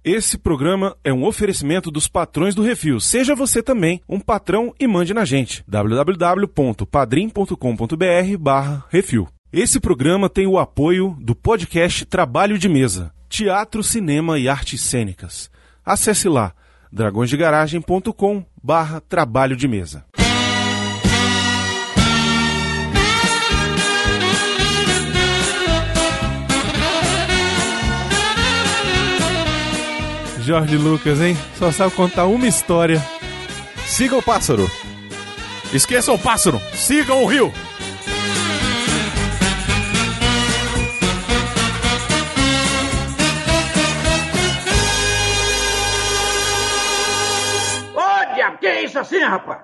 Esse programa é um oferecimento dos patrões do Refil. Seja você também um patrão e mande na gente. www.padrim.com.br/refil. Esse programa tem o apoio do podcast Trabalho de Mesa, Teatro, Cinema e Artes Cênicas. Acesse lá, dragõesdegaragem.com/trabalho de mesa. Jorge Lucas, hein? Só sabe contar uma história. Siga o pássaro. Esqueçam o pássaro. Sigam o rio. Ô, diabo, que é isso assim, rapaz?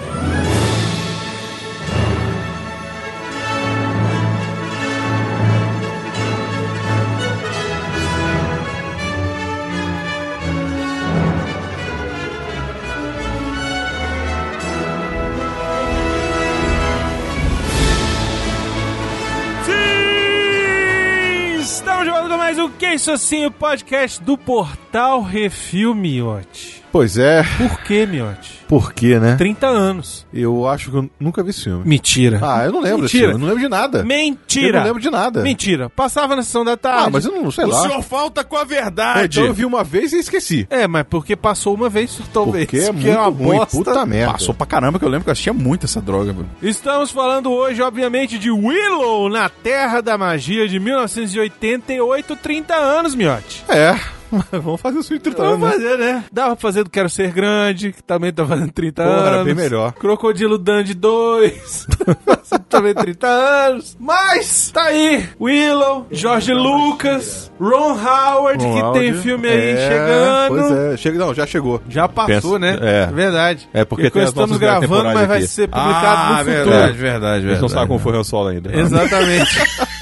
Estamos de volta com mais um Que Isso Assim, o podcast do Portal Refil, Miote. Pois é. Por que, Miote? Por quê, né? 30 anos. Eu acho que eu nunca vi esse filme. Mentira. Ah, eu não lembro desse Mentira. filme. Eu não lembro de nada. Mentira. Eu não lembro de nada. Mentira. Passava na sessão da tarde. Ah, mas eu não sei lá. O senhor falta com a verdade. Então eu vi uma vez e esqueci. É, mas porque passou uma vez, talvez. Porque é que é uma muito ruim. bosta. Puta merda. Passou pra caramba, que eu lembro que eu assistia muito essa droga, mano. Estamos falando hoje, obviamente, de Willow, na Terra da Magia, de 1988, 30 anos, Miote. É. Vamos fazer o 30 anos. Vamos fazer, né? Dava pra fazer do Quero Ser Grande, que também tá fazendo 30 anos. Era bem melhor. Crocodilo Dundee 2, também 30 anos. Mas, tá aí, Willow, George Lucas, Ron Howard, que tem filme aí chegando. Pois é. Não, já chegou. Já passou, né? É. Verdade. É porque tem as estamos nossas gravando, temporais mas vai aqui. ser publicado no futuro. Verdade. Eles não sabem como foi o solo ainda. Exatamente.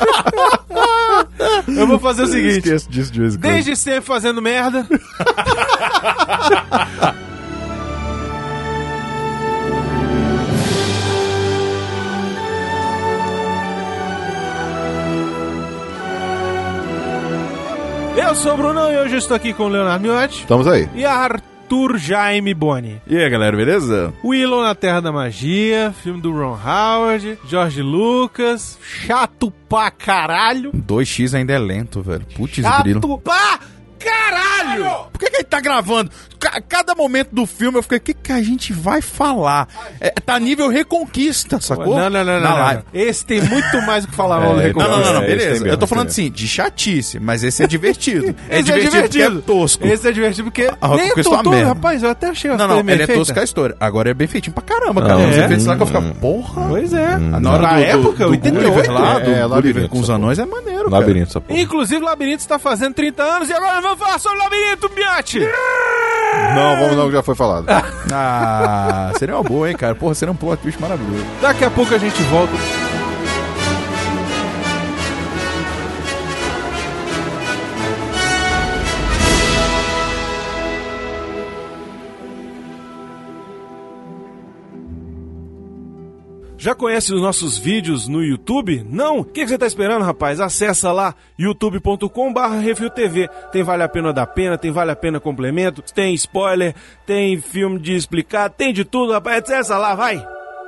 Eu vou fazer o seguinte. Esqueço disso de vez em quando. Desde sempre fazendo merda. Eu sou o Brunão e hoje estou aqui com o Leonardo Miotti Estamos aí. e Arthur Jaime Boni. E aí, galera, beleza? Willow na Terra da Magia, filme do Ron Howard, George Lucas, chato pra caralho. 2x ainda é lento, velho. Putz, Chato grilo. pra caralho! Por que ele tá gravando? Cada momento do filme eu fiquei, o que a gente vai falar? Tá nível Reconquista, sacou? Não. Na live. Esse tem muito mais o que falar no Não, Reconquista. beleza. mesmo, Eu tô falando esse assim, de chatice, mas esse é divertido. Esse é divertido. porque é tosco. Esse é divertido porque A nem é Reconquista é tão uma todo, merda. rapaz, eu até achei a Não, história meio ele é feita. tosco a história. Agora é bem feitinho pra caramba, cara. É? Os efeitos lá que eu ficava, porra. Pois é. Na hora Na do época, do 88. Gulliver lá, do É, Gulliver Labirinto, com os essa anões é maneiro, cara. Labirinto, essa porra. Inclusive, Labirinto está fazendo 30 anos e agora vamos falar sobre o Labirinto, Biate! Não, vamos não, que já foi falado. Ah, seria uma boa, hein, cara. Porra, seria um plot twist maravilhoso. Daqui a pouco a gente volta. Já conhece os nossos vídeos no YouTube? Não? O que você tá esperando, rapaz? Acessa lá youtube.com/refiltv. Tem Vale a Pena da Pena, tem Vale a Pena Complemento, tem spoiler, tem filme de explicar, tem de tudo, rapaz. Acessa lá, vai!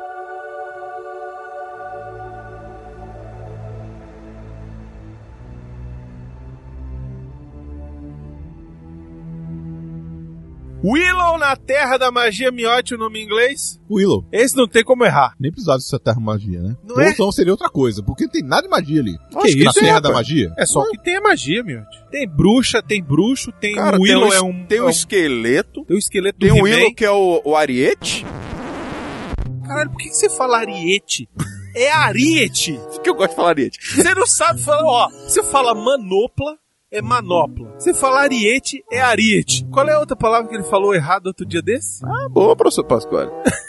Willow na Terra da Magia, Miotti, o nome em inglês. Willow. Esse não tem como errar. Nem precisava dessa terra magia, né? Não Ou é? então seria outra coisa, porque não tem nada de magia ali. Que isso, Na terra da rapaz? magia? É só o que tem a magia, Miotti. Tem bruxa, tem bruxo, tem Cara, Willow, tem um esqueleto, tem o esqueleto tem do o He-Man. Willow que é o Ariete. Caralho, por que você fala Ariete? É Ariete. Que eu gosto de falar Ariete. Você não sabe falar, ó. Você fala manopla, é manopla. Você fala Ariete, é Ariete. Qual é a outra palavra que ele falou errado outro dia desse? Ah, boa, professor Pasquale.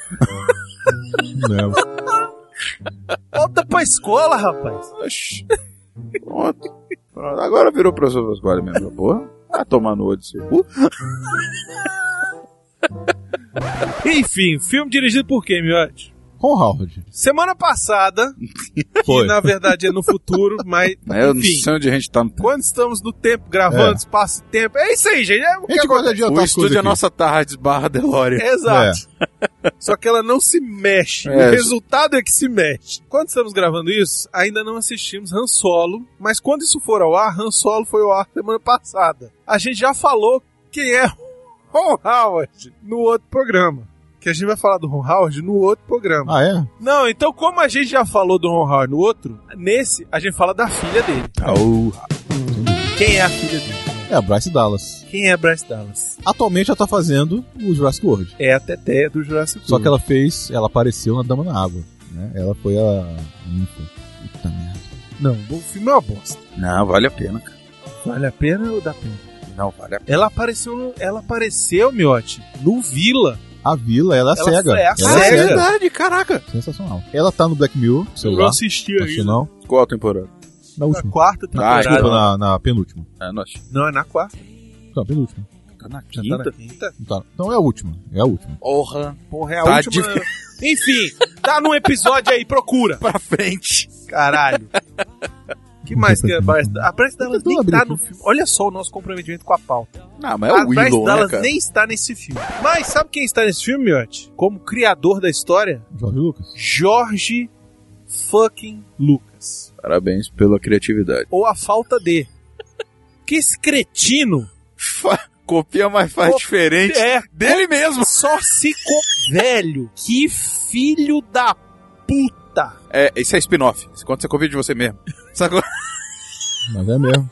Não. Volta pra escola, rapaz. Oxi. Pronto. Agora virou professor Pasquale mesmo, porra. Vai tomar no olho do seu cu. Enfim, filme dirigido por quem, Miotti? Ron Howard. Semana passada, Foi. que na verdade é no futuro, mas Eu não enfim, sei onde a gente tá no tempo. quando estamos no tempo, gravando, espaço e tempo, é isso aí, gente. É o A que gente pode acontece. adiantar O as estúdio coisas é aqui. nossa tarde barra DeLorean. Exato. Só que ela não se mexe. É. O resultado é que se mexe. Quando estamos gravando isso, ainda não assistimos Han Solo, mas quando isso for ao ar, Han Solo foi ao ar semana passada. A gente já falou quem é Ron Howard no outro programa. Que a gente vai falar do Ron Howard no outro programa. Ah, é? Não, então como a gente já falou do Ron Howard no outro, nesse a gente fala da filha dele. Quem é a filha dele? É a Bryce Dallas. Quem é a Bryce Dallas? Atualmente ela tá fazendo o Jurassic World. É a Teté do Jurassic World. Só que ela apareceu na Dama na Água, né? Ela foi a ninfa. Puta merda. Não, o filme é uma bosta. Não, vale a pena, cara. Vale a pena ou dá pena? Não, vale a pena. Ela apareceu, Miotti, no Vila. A Vila, ela é Ela cega. é a Ela cega. é verdade, caraca. Sensacional. Ela tá no Black Mirror, Eu celular. não assisti Acho que ainda. não. Qual a temporada? Na Na última. quarta temporada. Desculpa, na penúltima. É, nós. Não, é na quarta. Não, penúltima. Tá na Já tá na quinta? Tá. Então é a última. É a última. Porra. Porra, é a Tá última. Enfim, tá num episódio aí, procura. Pra frente. Caralho. Que mais que a Bryce Dallas? A Bryce Dallas Tô nem abrindo tá aqui. no filme. Olha só o nosso comprometimento com a pauta. Não, mas é A o Bryce Willow, né, Dallas cara? nem está nesse filme. Mas sabe quem está nesse filme, Miotti? Como criador da história? Jorge Lucas. Jorge fucking Lucas. Parabéns pela criatividade. Ou a falta de. Que esse cretino Copia, mas faz diferente é dele mesmo. só se velho. Que filho da puta. É, isso é spin-off. Quando você copia de você mesmo. Sacou? Mas é mesmo.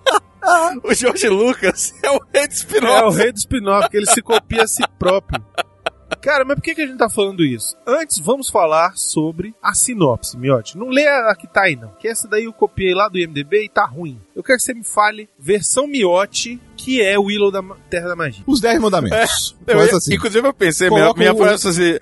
O George Lucas é o rei do É o spin-off. rei do spin-off, que ele se copia a si próprio. Cara, mas por que a gente tá falando isso? Antes, vamos falar sobre a sinopse, Miotti. Não lê a que tá aí, não. Que essa daí eu copiei lá do IMDB e tá ruim. Eu quero que você me fale, versão Miotti, que é o Willow da Terra da Magia. Os 10 mandamentos. Eu, Começa assim. Inclusive eu pensei, Coloca minha o- frase assim,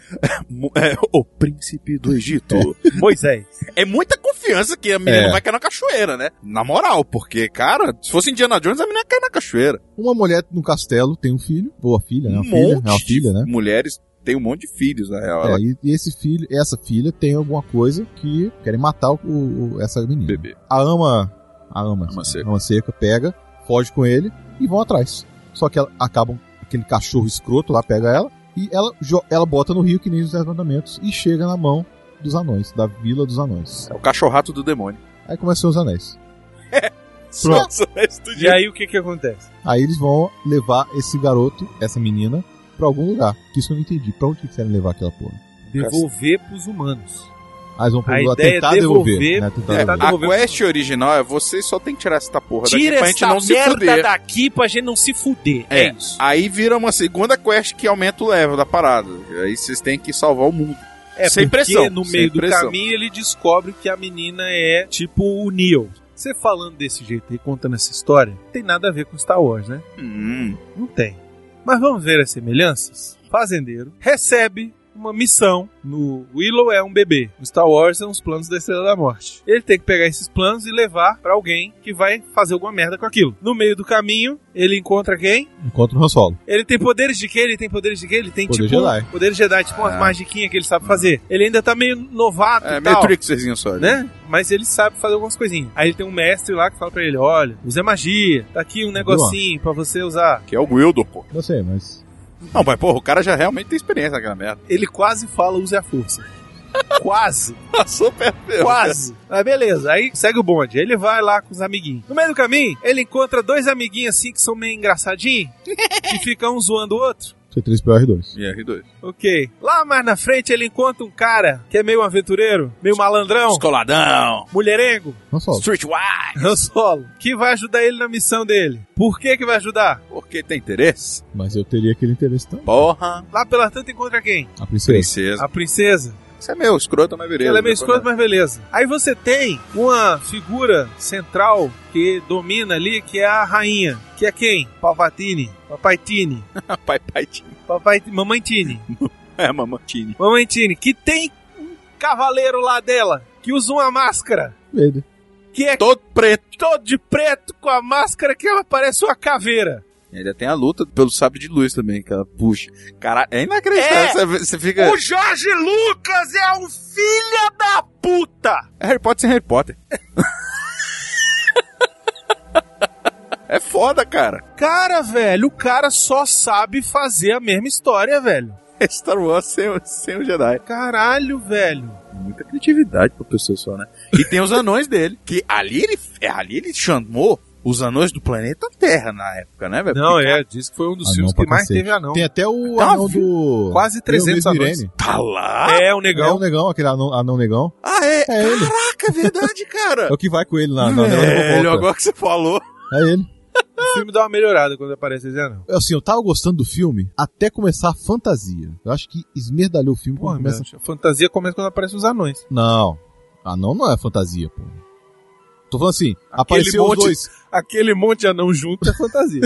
o príncipe do Egito. Moisés. É muita confiança que a menina É. vai cair na cachoeira, né? Na moral, porque, cara, se fosse Indiana Jones, a menina cai na cachoeira. Uma mulher no castelo tem um filho. Ou a filha, né? Um Uma filha, monte é uma filha, né? de mulheres têm um monte de filhos, na real. Ela É, e esse filho, essa filha tem alguma coisa que querem matar essa menina. bebê. A ama seca pega, foge com ele e vão atrás. Só que acabam, aquele cachorro escroto lá pega ela e ela bota no rio que nem os 10 mandamentos e chega na mão dos anões, da Vila dos Anões. É o cachorrato do demônio. Aí começam os anéis. Pronto. Nossa, E aí o que que acontece? Aí eles vão levar esse garoto, essa menina, pra algum lugar. Que isso eu não entendi. Pra onde que querem levar aquela porra? Devolver pros humanos. Ah, eles vão A ideia é tentar devolver, né? Tentar É, devolver. a devolver. quest original é você só tem que tirar essa porra daqui Tira pra gente essa não se merda fuder. daqui pra gente não se fuder. É isso. Aí vira uma segunda quest que aumenta o level da parada. Aí vocês têm que salvar o mundo. É, sem porque pressão, no sem meio do pressão. caminho ele descobre que a menina é tipo o Neo. Você falando desse jeito aí, contando essa história, não tem nada a ver com Star Wars, né? Não tem. Mas vamos ver as semelhanças? Fazendeiro recebe uma missão. No Willow é um bebê. No Star Wars são os planos da Estrela da Morte. Ele tem que pegar esses planos e levar pra alguém que vai fazer alguma merda com aquilo. No meio do caminho, ele encontra quem? Encontra o Han Solo. Ele tem poderes de quê? Ele tem poderes de quê? Ele tem Poder tipo... Jedi. Poderes Jedi, tipo umas magiquinhas que ele sabe fazer. Ele ainda tá meio novato É e meio tal, tricksterzinho só. né? Mas ele sabe fazer algumas coisinhas. Aí ele tem um mestre lá que fala pra ele, olha, usa magia. Tá aqui um negocinho pra você usar. Que é o Wildo, pô. Não sei, mas... Não, mas porra, o cara já realmente tem experiência naquela merda. Ele quase fala, use a força. Quase. Super Quase. Mas beleza, aí segue o bonde. Aí ele vai lá com os amiguinhos. No meio do caminho, ele encontra dois amiguinhos assim que são meio engraçadinhos e ficam um zoando o outro. C3PO-R2. E R2. Ok. Lá mais na frente ele encontra um cara que é meio aventureiro, meio malandrão, Escoladão. mulherengo, Han Solo. Streetwise. Han Solo, que vai ajudar ele na missão dele. Por que vai ajudar? Porque tem interesse. Mas eu teria aquele interesse também. Porra. Lá pela tanto encontra quem? A princesa. Princesa. A princesa. Isso é meio escroto, mas beleza. Ela é meio escrota, mas beleza. Aí você tem uma figura central que domina ali, que é a rainha. Que é quem? Palpatine. Papaitine. Pai, Mamãe Tine. É, Mamantini. Mamãe Tine. Que tem um cavaleiro lá dela que usa uma máscara. Vader. Que é Todo preto. todo de preto com a máscara que ela parece uma caveira. Ainda tem a luta pelo sabre de luz também, que ela puxa. Caralho, é inacreditável. Você fica... O Jorge Lucas é um filho da puta! É Harry Potter sem Harry Potter. É foda, cara. Cara, velho, o cara só sabe fazer a mesma história, velho. É Star Wars sem o Jedi. Caralho, velho. Muita criatividade pra pessoa só, né? E tem os anões dele, que ali ele chamou os anões do planeta Terra na época, né, velho? Não, diz que foi um dos filmes que mais teve anão. Tem até o anão do... Quase 300 anões. Tá lá? É, o negão. É o negão, aquele anão negão. Ah, é? É ele. Caraca, é verdade, cara. É o que vai com ele na Agora que você falou. É ele. O filme dá uma melhorada quando aparece esse anão. Assim, eu tava gostando do filme até começar a fantasia. Eu acho que esmerdalhou o filme quando começa... A fantasia começa quando aparecem os anões. Não. Anão não é fantasia, pô. Tô falando assim, apareceu os dois. Aquele monte de anão junto é fantasia.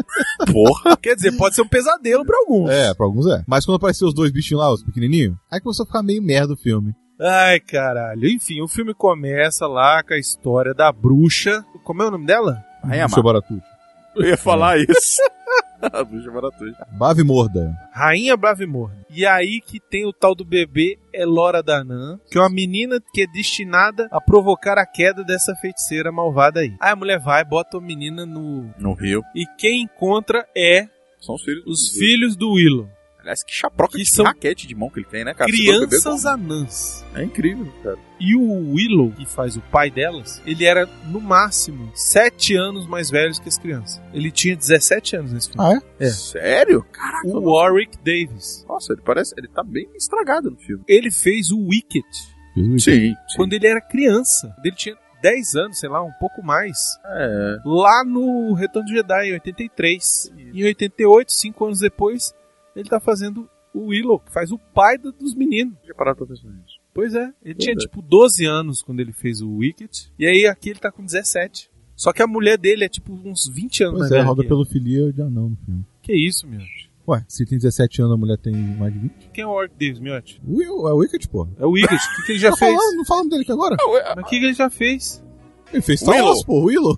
Porra. Quer dizer, pode ser um pesadelo pra alguns. É, pra alguns é. Mas quando apareceu os dois bichinhos lá, os pequenininhos, aí começou a ficar meio merda o filme. Ai, caralho. Enfim, o filme começa lá com a história da bruxa. Como é o nome dela? Bruxa Baratuxa. Eu ia falar isso. A bruxa Baratuxa. Bavimorda. Rainha Bravimorda. E aí que tem o tal do bebê Elora Danã, que é uma menina que é destinada a provocar a queda dessa feiticeira malvada aí. Aí a mulher vai, bota a menina no rio. E quem encontra são os filhos do Willow. Aliás, que chaproca que de são raquete de mão que ele tem, né, cara? Crianças anãs. É incrível, cara. E o Willow, que faz o pai delas, ele era, no máximo, 7 anos mais velho que as crianças. Ele tinha 17 anos nesse filme. Ah, é? Sério? Caraca. O Warwick Davis. Nossa, ele tá bem estragado no filme. Ele fez o Wicked. Sim. Quando ele era criança. Ele tinha 10 anos, sei lá, um pouco mais. É. Lá no Retorno do Jedi, em 83. Em 88, 5 anos depois, ele tá fazendo o Willow, que faz o pai dos meninos. Já parado pra pensar nisso. Pois é, ele tinha tipo 12 anos quando ele fez o Wicked, e aí aqui ele tá com 17. Só que a mulher dele é tipo uns 20 anos mais velha. Roda pelo filia de anão no filme. Que isso, meu? Ué, se tem 17 anos a mulher tem mais de 20? Quem é o Warwick Davis, miote? É o Wicked, pô. É o Wicked, o que ele já fez? Não falamos dele aqui agora? Mas o que ele já fez? Ele fez Star Wars, pô, Willow.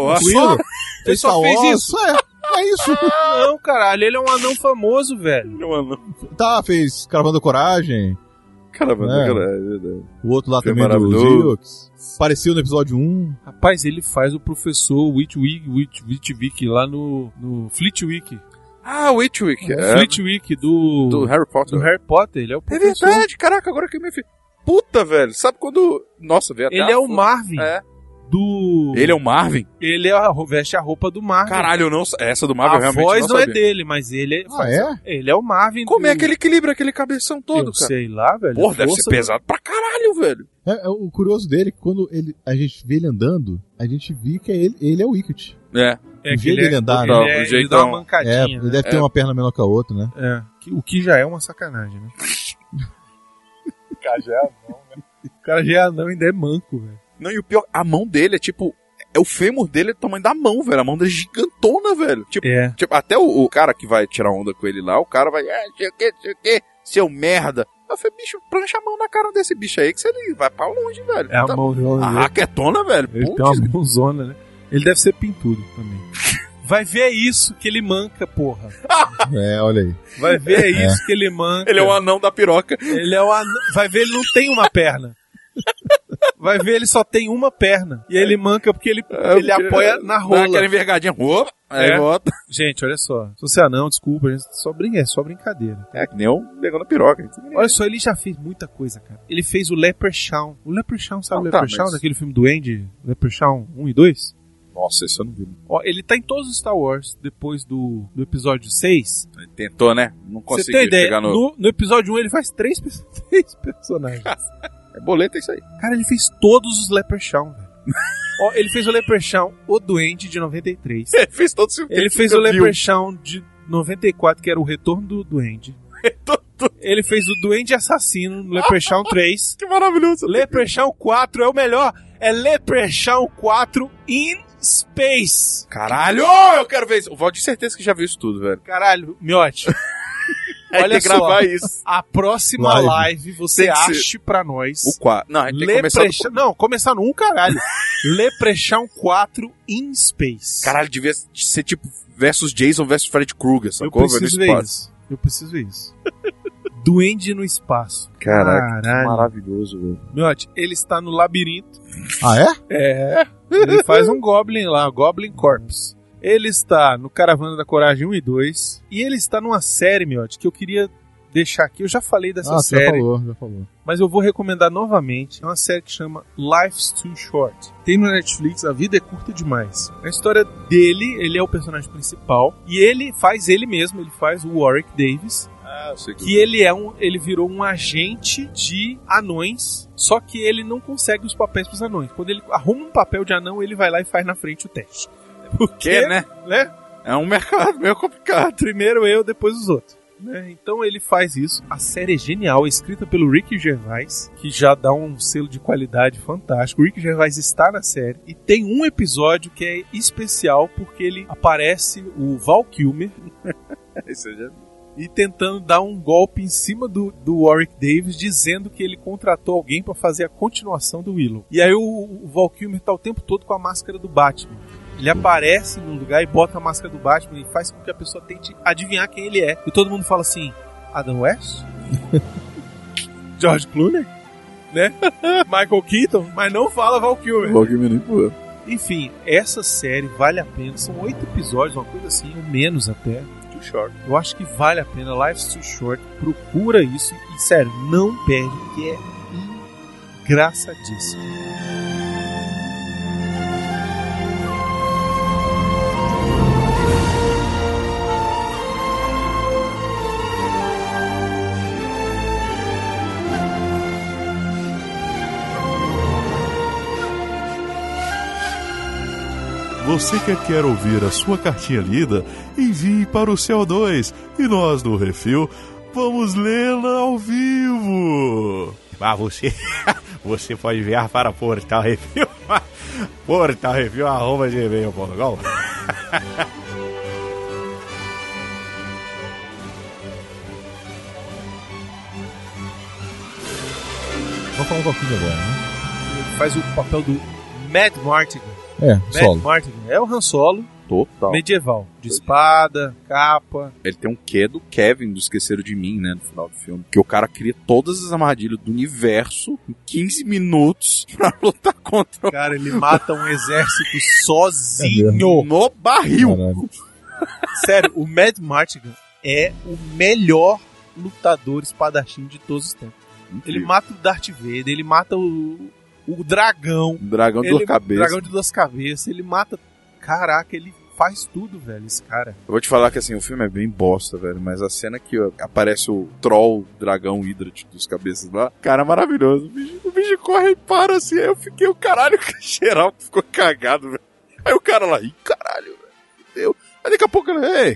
Ele só fez isso? É isso. Não, caralho, ele é um anão famoso, velho. Ele é um anão. Tá, fez Caravana da Coragem. Caravana da Coragem, verdade. O outro lá também do Zilks. Apareceu no episódio 1. Rapaz, ele faz o professor Witwick lá no Fleetwick. Ah, o Witwick. Fleetwick do Harry Potter. Do Harry Potter, ele é o professor. É verdade, caraca, agora que eu me fiz. Puta, velho, sabe quando... Nossa, velho. Ele é o Marvin. Ele é o Marvin? Ele veste a roupa do Marvin. Caralho, eu não... Essa do Marvin eu realmente não sabia. A voz não é sabia. dele, mas ele... Ele é o Marvin. Como é que ele equilibra aquele cabeção todo, cara? Sei lá, velho. Porra, deve ser pesado pra caralho, velho. O curioso dele é que quando a gente vê ele andando, a gente vê que ele é o Wicked. É o jeito dele andar, né? Ele dá uma mancadinha. Ele deve ter uma perna menor que a outra, né? O que já é uma sacanagem, né? O cara já é anão, né? O cara já é anão e ainda é manco, velho. Não, e o pior, a mão dele é tipo... O fêmur dele é do tamanho da mão, velho. A mão dele é gigantona, velho. Tipo, até o cara que vai tirar onda com ele lá, o cara vai... sei o que, seu merda. Eu falei, bicho, plancha a mão na cara desse bicho aí, que ele vai pra longe, velho. É a mãozona. A raquetona, velho. Ele tem uma mãozona, né? Ele deve ser pintudo também. Vai ver isso que ele manca, porra. Olha aí. Vai ver isso que ele manca. Ele é o anão da piroca. Ele é o anão... Vai ver, ele não tem uma perna. Vai ver, ele só tem uma perna. E ele manca porque ele apoia na rola. Dá aquela envergadinha. Aí volta. Gente, olha só. Se você é anão, desculpa, gente, é só brincadeira. É que nem o negão na piroca. Olha só, ele já fez muita coisa, cara. Ele fez o Leprechaun. O Leprechaun, sabe o Leprechaun? Daquele filme do Andy? Leprechaun 1 e 2? Nossa, isso eu não vi. Ó, ele tá em todos os Star Wars depois do episódio 6. Ele tentou, né? Não conseguiu chegar no episódio 1 ele faz 3 personagens. É boleta isso aí. Cara, ele fez todos os Leprechaun, velho. Ó, ele fez o Leprechaun, o Duende, de 93. Ele fez todos os Ele fez o Leprechaun de 94, que era o Retorno do Duende. Ele fez o Duende Assassino no Leprechaun 3. Que maravilhoso. Leprechaun 4 é o melhor. É Leprechaun 4 in Space. Caralho, eu quero ver isso. O Valdir, certeza que já viu isso tudo, velho. Caralho, miote. Olha só, gravar isso. A próxima live você ache pra nós. O 4. Não, a gente tem que começar Não, começar no 1, caralho. Leprechaun 4 in Space. Caralho, devia ser tipo versus Jason versus Freddy Krueger, sacou? Eu preciso ver isso. Duende no espaço. Caraca, que maravilhoso, velho. Miotti, ele está no labirinto. Ah, é? É. Ele faz um Goblin lá, Goblin Corpse. Ele está no Caravana da Coragem 1 e 2. E ele está numa série, Miotti, que eu queria deixar aqui. Eu já falei dessa série. Já falou. Mas eu vou recomendar novamente. É uma série que chama Life's Too Short. Tem no Netflix, A Vida é Curta Demais. A história dele, ele é o personagem principal. E ele faz ele mesmo, ele faz o Warwick Davis. Que ele virou um agente de anões, só que ele não consegue os papéis pros anões. Quando ele arruma um papel de anão, ele vai lá e faz na frente o teste. Porque, né? É um mercado meio complicado. Primeiro eu, depois os outros. Né? Então ele faz isso. A série é genial, é escrita pelo Ricky Gervais, que já dá um selo de qualidade fantástico. O Ricky Gervais está na série e tem um episódio que é especial porque ele aparece o Val Kilmer. Isso eu já vi. E tentando dar um golpe em cima do Warwick Davis, dizendo que ele contratou alguém pra fazer a continuação do Willow. E aí o Val Kilmer tá o tempo todo com a máscara do Batman. Ele aparece num lugar e bota a máscara do Batman e faz com que a pessoa tente adivinhar quem ele é. E todo mundo fala assim, Adam West? George Clooney? Né? Michael Keaton? Mas não fala Val Kilmer. Val Kilmer nem pô. Enfim, essa série vale a pena. São 8 episódios, uma coisa assim, ou menos até. Short. Eu acho que vale a pena. Life's Too Short. Procura isso e, sério, não perde, porque é engraçadíssimo. Você que quer ouvir a sua cartinha lida, envie para o CO2 e nós do Refil vamos lê-la ao vivo. Ah, você pode enviar para Portal Refil, portalrefil@gmail.com. Vamos falar um pouquinho agora, né? Ele faz o papel do Mad Martigan. Solo. Martin é o Han Solo total medieval, de espada, capa. Ele tem um quê do Kevin do Esqueceram de Mim, né, no final do filme, que o cara cria todas as armadilhas do universo em 15 minutos pra lutar contra o... Cara, ele mata um exército sozinho no barril. Caralho. Sério, o Mad Martigan é o melhor lutador espadachim de todos os tempos. Ele mata o Darth Vader, ele mata o dragão. Dragão de duas cabeças. Dragão de duas cabeças. Ele mata... Caraca, ele faz tudo, velho, esse cara. Eu vou te falar que, assim, o filme é bem bosta, velho, mas a cena que aparece o troll, dragão, hidra de duas cabeças lá, cara, maravilhoso. O bicho corre e para, assim, aí eu fiquei, o caralho, geral ficou cagado, velho. Aí o cara lá, ih, caralho, velho, deu. Aí daqui a pouco, ei...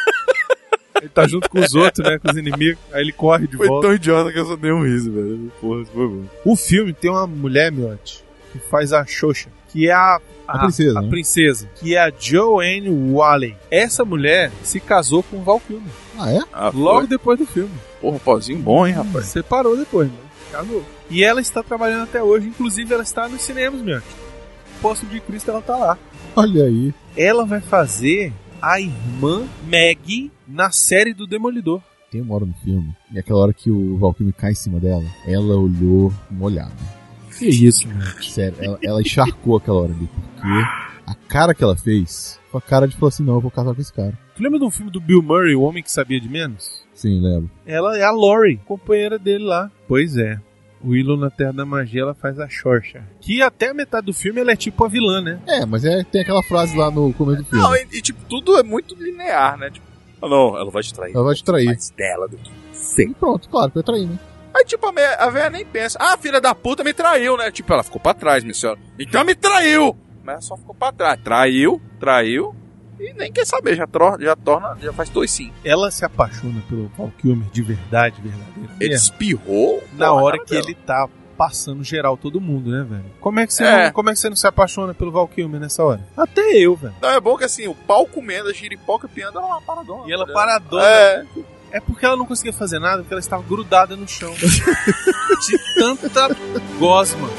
Ele tá junto com os outros, né? Com os inimigos. Aí ele corre de volta. Foi tão idiota que eu só dei um riso, velho. Porra, isso foi bom. O filme tem uma mulher, Miotti, que faz a Xoxa, que é a princesa, a né? princesa, que é a Joanne Whalley. Essa mulher se casou com o Val Kilmer. Ah, é? Logo depois do filme. Porra, um pauzinho bom, hein, rapaz? Separou depois, né? Casou. E ela está trabalhando até hoje. Inclusive, ela está nos cinemas, Miotti. Poço de Cristo, ela tá lá. Olha aí. Ela vai fazer a irmã Maggie na série do Demolidor. Tem uma hora no filme, e aquela hora que o Val Kilmer cai em cima dela, ela olhou molhada. Que isso, mano? Sério, ela encharcou aquela hora ali, porque a cara que ela fez foi a cara de falar assim, não, eu vou casar com esse cara. Tu lembra de um filme do Bill Murray, O Homem que Sabia de Menos? Sim, lembro. Ela é a Laurie, companheira dele lá. Pois é. O Willow na Terra da Magia, ela faz a Xoxa. Que até a metade do filme ela é tipo a vilã, né? É, mas tem aquela frase lá no começo do filme. Não, e tipo, tudo é muito linear, né? Tipo, não, ela vai te trair. Ela vai te trair. Mais dela do que sempre. Pronto, claro que eu traí, né? Aí, tipo, a velha nem pensa. Ah, filha da puta me traiu, né? Tipo, ela ficou pra trás, minha senhora. Então me traiu! Mas ela só ficou pra trás. Traiu. E nem quer saber, já faz dois sim. Ela se apaixona pelo Val Kilmer de verdade, verdadeira. Ele espirrou na hora que ele tá passando geral todo mundo, né, velho? Como é que você não se apaixona pelo Val Kilmer nessa hora? Até eu, velho. Não, é bom que assim, o pau comendo, a giripoca piando, ela lá paradona. E ela paradona. É porque ela não conseguia fazer nada, porque ela estava grudada no chão. De tanta gosma.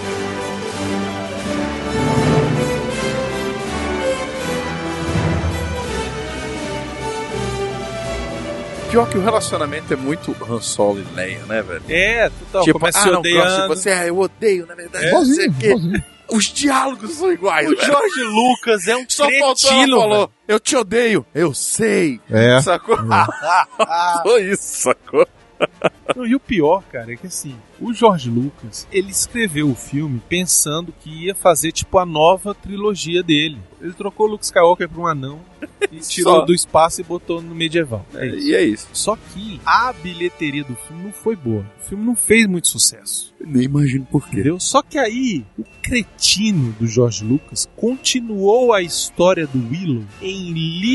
Pior que o relacionamento é muito Han Solo e Leia, né, velho? É, total. Tipo, começa se odiando. Você, eu odeio, na verdade. Igualzinho. Os diálogos são iguais, O George Lucas é um Só cretino, falou, eu te odeio, eu sei. É. Sacou? Só isso, sacou? Não, e o pior, cara, é que assim, o George Lucas, ele escreveu o filme pensando que ia fazer, tipo, a nova trilogia dele. Ele trocou o Luke Skywalker por um anão e tirou do espaço e botou no medieval. E é isso. Só que a bilheteria do filme não foi boa. O filme não fez muito sucesso. Eu nem imagino por quê. Entendeu? Só que aí, o cretino do George Lucas continuou a história do Willow em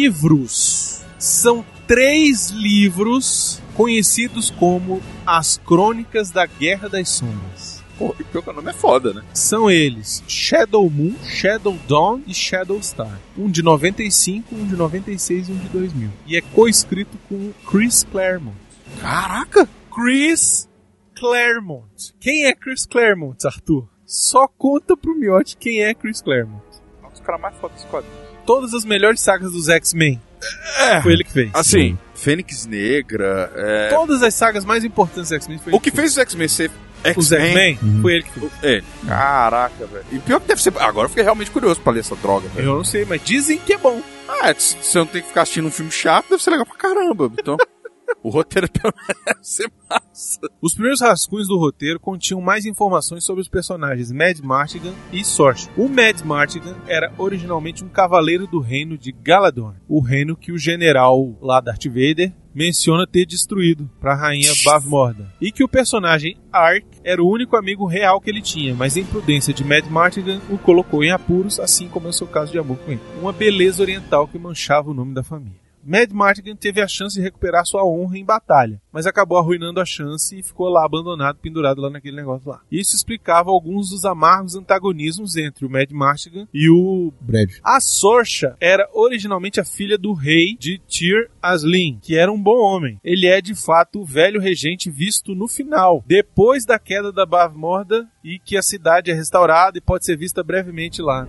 livros. São 3 livros conhecidos como As Crônicas da Guerra das Sombras. Pô, e pior que o nome é foda, né? São eles Shadow Moon, Shadow Dawn e Shadow Star. Um de 95, um de 96 e um de 2000. E é coescrito com Chris Claremont. Caraca! Chris Claremont. Quem é Chris Claremont, Arthur? Só conta pro Miotti quem é Chris Claremont. Um dos caras mais fodas dos quadrinhos. Todas as melhores sagas dos X-Men. Foi ele que fez. Assim, Fênix Negra. Todas as sagas mais importantes dos X-Men foi ele. O que fez os X-Men ser Os X-Men? Foi ele que fez. Ele. Caraca, velho. E pior que deve ser. Agora eu fiquei realmente curioso pra ler essa droga, velho. Eu não sei, mas dizem que é bom. Se você não tem que ficar assistindo um filme chato, deve ser legal pra caramba. Então. O roteiro deve ser massa. Os primeiros rascunhos do roteiro continham mais informações sobre os personagens Mad Martigan e Sorcha. O Mad Martigan era originalmente um cavaleiro do reino de Galadorn, o reino que o general lá Darth Vader menciona ter destruído para a rainha Bavmorda, e que o personagem Ark era o único amigo real que ele tinha, mas a imprudência de Mad Martigan o colocou em apuros, assim como é o seu caso de amor com ele. Uma beleza oriental que manchava o nome da família. Mad Martigan teve a chance de recuperar sua honra em batalha, mas acabou arruinando a chance e ficou lá abandonado, pendurado lá naquele negócio lá. Isso explicava alguns dos amargos antagonismos entre o Mad Martigan e o Brad. A Sorcha era originalmente a filha do rei de Tyr Aslin, que era um bom homem. Ele é de fato o velho regente visto no final, depois da queda da Bavmorda, e que a cidade é restaurada e pode ser vista brevemente lá.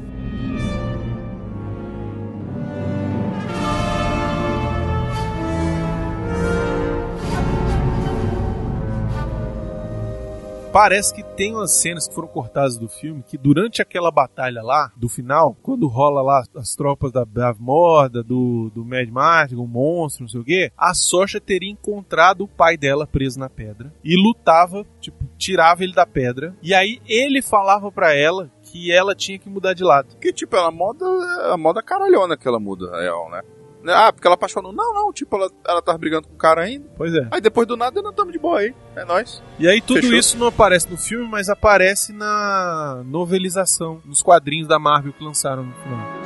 Parece que tem umas cenas que foram cortadas do filme que durante aquela batalha lá, do final, quando rola lá as tropas da Bavmorda, do Mad Martigan, o monstro, não sei o quê, a Sorcha teria encontrado o pai dela preso na pedra e lutava, tipo, tirava ele da pedra, e aí ele falava pra ela que ela tinha que mudar de lado. Que tipo, ela moda caralhona que ela muda, real, né? Porque ela apaixonou. Não, tipo, ela tava brigando com o cara ainda. Pois é. Aí depois do nada, nós tamo de boa aí. É nóis. E aí tudo Fechou. isso não aparece no filme, mas aparece na novelização, nos quadrinhos da Marvel que lançaram no final.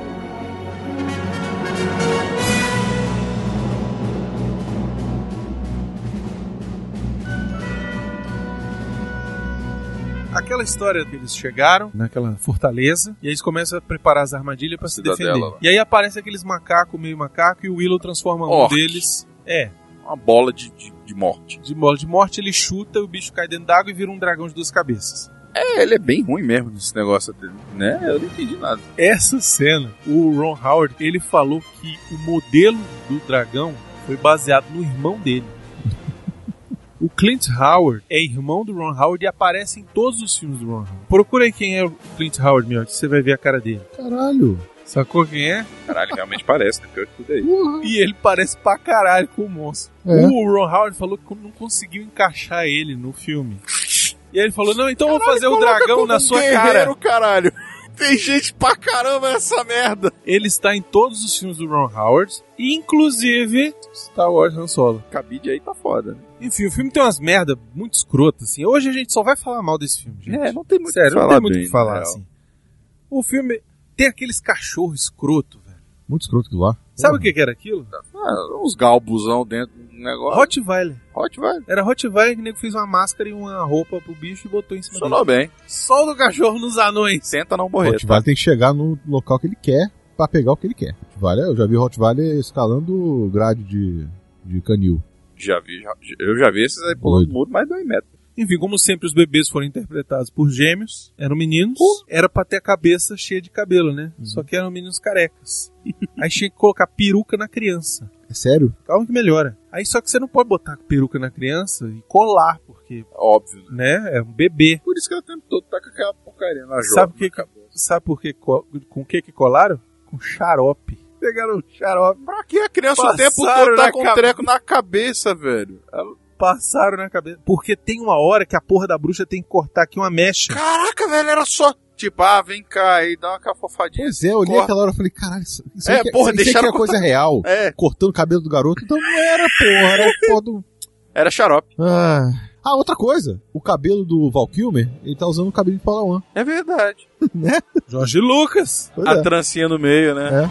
Aquela história que eles chegaram naquela fortaleza e aí eles começam a preparar as armadilhas pra se defender. Lá. E aí aparece aqueles macacos, meio macaco, e o Willow transforma um deles. Uma bola de morte. De bola de morte, ele chuta, o bicho cai dentro d'água e vira um dragão de 2 cabeças. Ele é bem ruim mesmo nesse negócio dele, né? Eu não entendi nada. Essa cena, o Ron Howard, ele falou que o modelo do dragão foi baseado no irmão dele. O Clint Howard é irmão do Ron Howard e aparece em todos os filmes do Ron Howard. Procura aí quem é o Clint Howard, meu, você vai ver a cara dele. Caralho. Sacou quem é? Caralho, realmente parece, né? Pior que tudo aí. E ele parece pra caralho com o monstro. O Ron Howard falou que não conseguiu encaixar ele no filme. E aí ele falou, não, então eu vou fazer o dragão na sua cara. Caralho. Tem gente pra caramba nessa merda. Ele está em todos os filmes do Ron Howard, inclusive Star Wars Han Solo. Cabide aí tá foda, né? Enfim, o filme tem umas merda muito escrotas, assim. Hoje a gente só vai falar mal desse filme, gente. Não tem muito Sério, o que falar. Não tem muito o que falar, assim. O filme tem aqueles cachorros escroto, velho. Muito escroto aquilo lá. Sabe o que era aquilo? Uns galbuzão dentro do negócio. Rottweiler. Rottweiler. Era Rottweiler que o nego fez uma máscara e uma roupa pro bicho e botou em cima dele. Funcionou bem. Solta o cachorro nos anões. Tenta não morrer. O Rottweiler tem que chegar no local que ele quer pra pegar o que ele quer. Eu já vi o Rottweiler escalando grade de canil. Eu já vi esses aí pulando muro mais de 2 metros. Enfim, como sempre, os bebês foram interpretados por gêmeos, eram meninos, era pra ter a cabeça cheia de cabelo, né? Só que eram meninos carecas. Aí tinha que colocar peruca na criança. É sério? Calma que melhora. Aí só que você não pode botar peruca na criança e colar, porque... Óbvio. Né? É um bebê. Por isso que ela o tempo todo tá com aquela porcaria na Sabe por que com o que colaram? Com xarope. Pegaram o xarope. Pra que a criança o tempo todo tá com um treco na cabeça, velho? Passaram na cabeça. Porque tem uma hora que a porra da bruxa tem que cortar aqui uma mecha. Caraca, velho, era só... Tipo, vem cá aí, dá uma cafofadinha. Pois é, eu olhei aquela hora e falei, caralho, isso deixaram aqui é coisa real. Cortando o cabelo do garoto, então não era, porra, era porra do... Era xarope. Outra coisa, o cabelo do Val Kilmer, ele tá usando o cabelo de Palawan. É verdade. Né? Jorge Lucas. A trancinha no meio, né?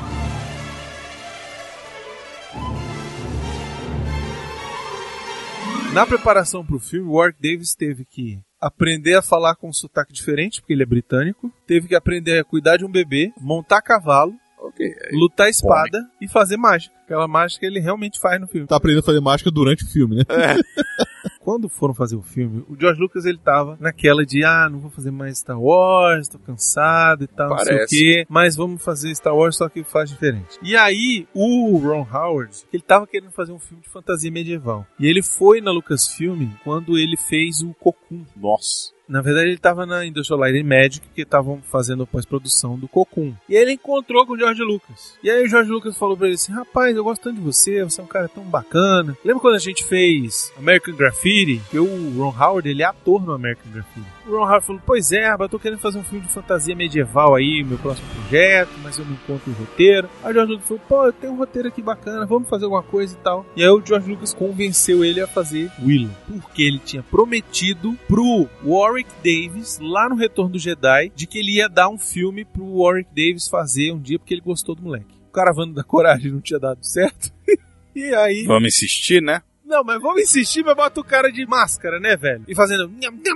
Na preparação pro filme, o Warwick Davis teve que aprender a falar com um sotaque diferente, porque ele é britânico. Teve que aprender a cuidar de um bebê, montar cavalo, lutar espada e fazer mágica. Aquela mágica que ele realmente faz no filme. Tá aprendendo a fazer mágica durante o filme, né? Quando foram fazer o filme, o George Lucas, ele tava naquela de, não vou fazer mais Star Wars, tô cansado e tal, não sei o quê, mas vamos fazer Star Wars, só que faz diferente. E aí, o Ron Howard, ele tava querendo fazer um filme de fantasia medieval. E ele foi na Lucasfilm quando ele fez o Cocoon. Nossa. Na verdade, ele estava na Industrial Light and Magic, que estavam fazendo a pós-produção do Cocoon. E ele encontrou com o George Lucas. E aí o George Lucas falou pra ele assim, rapaz, eu gosto tanto de você é um cara tão bacana. Lembra quando a gente fez American Graffiti? Que o Ron Howard, ele é ator no American Graffiti. O Ron Howard falou, pois é, eu tô querendo fazer um filme de fantasia medieval aí, meu próximo projeto, mas eu não encontro o roteiro. Aí o George Lucas falou, eu tenho um roteiro aqui bacana, vamos fazer alguma coisa e tal. E aí o George Lucas convenceu ele a fazer Willow. Porque ele tinha prometido pro Warwick Davis, lá no Retorno do Jedi, de que ele ia dar um filme pro Warwick Davis fazer um dia, porque ele gostou do moleque. O Caravana da Coragem não tinha dado certo. E aí... Vamos insistir, né? Não, mas vamos insistir, mas bota o cara de máscara, né, velho? E fazendo...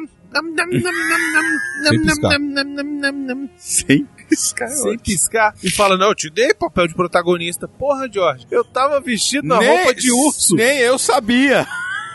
Sem piscar. Sem piscar. E fala, não, eu te dei papel de protagonista. Porra, George, eu tava vestido na roupa de urso. Nem eu sabia.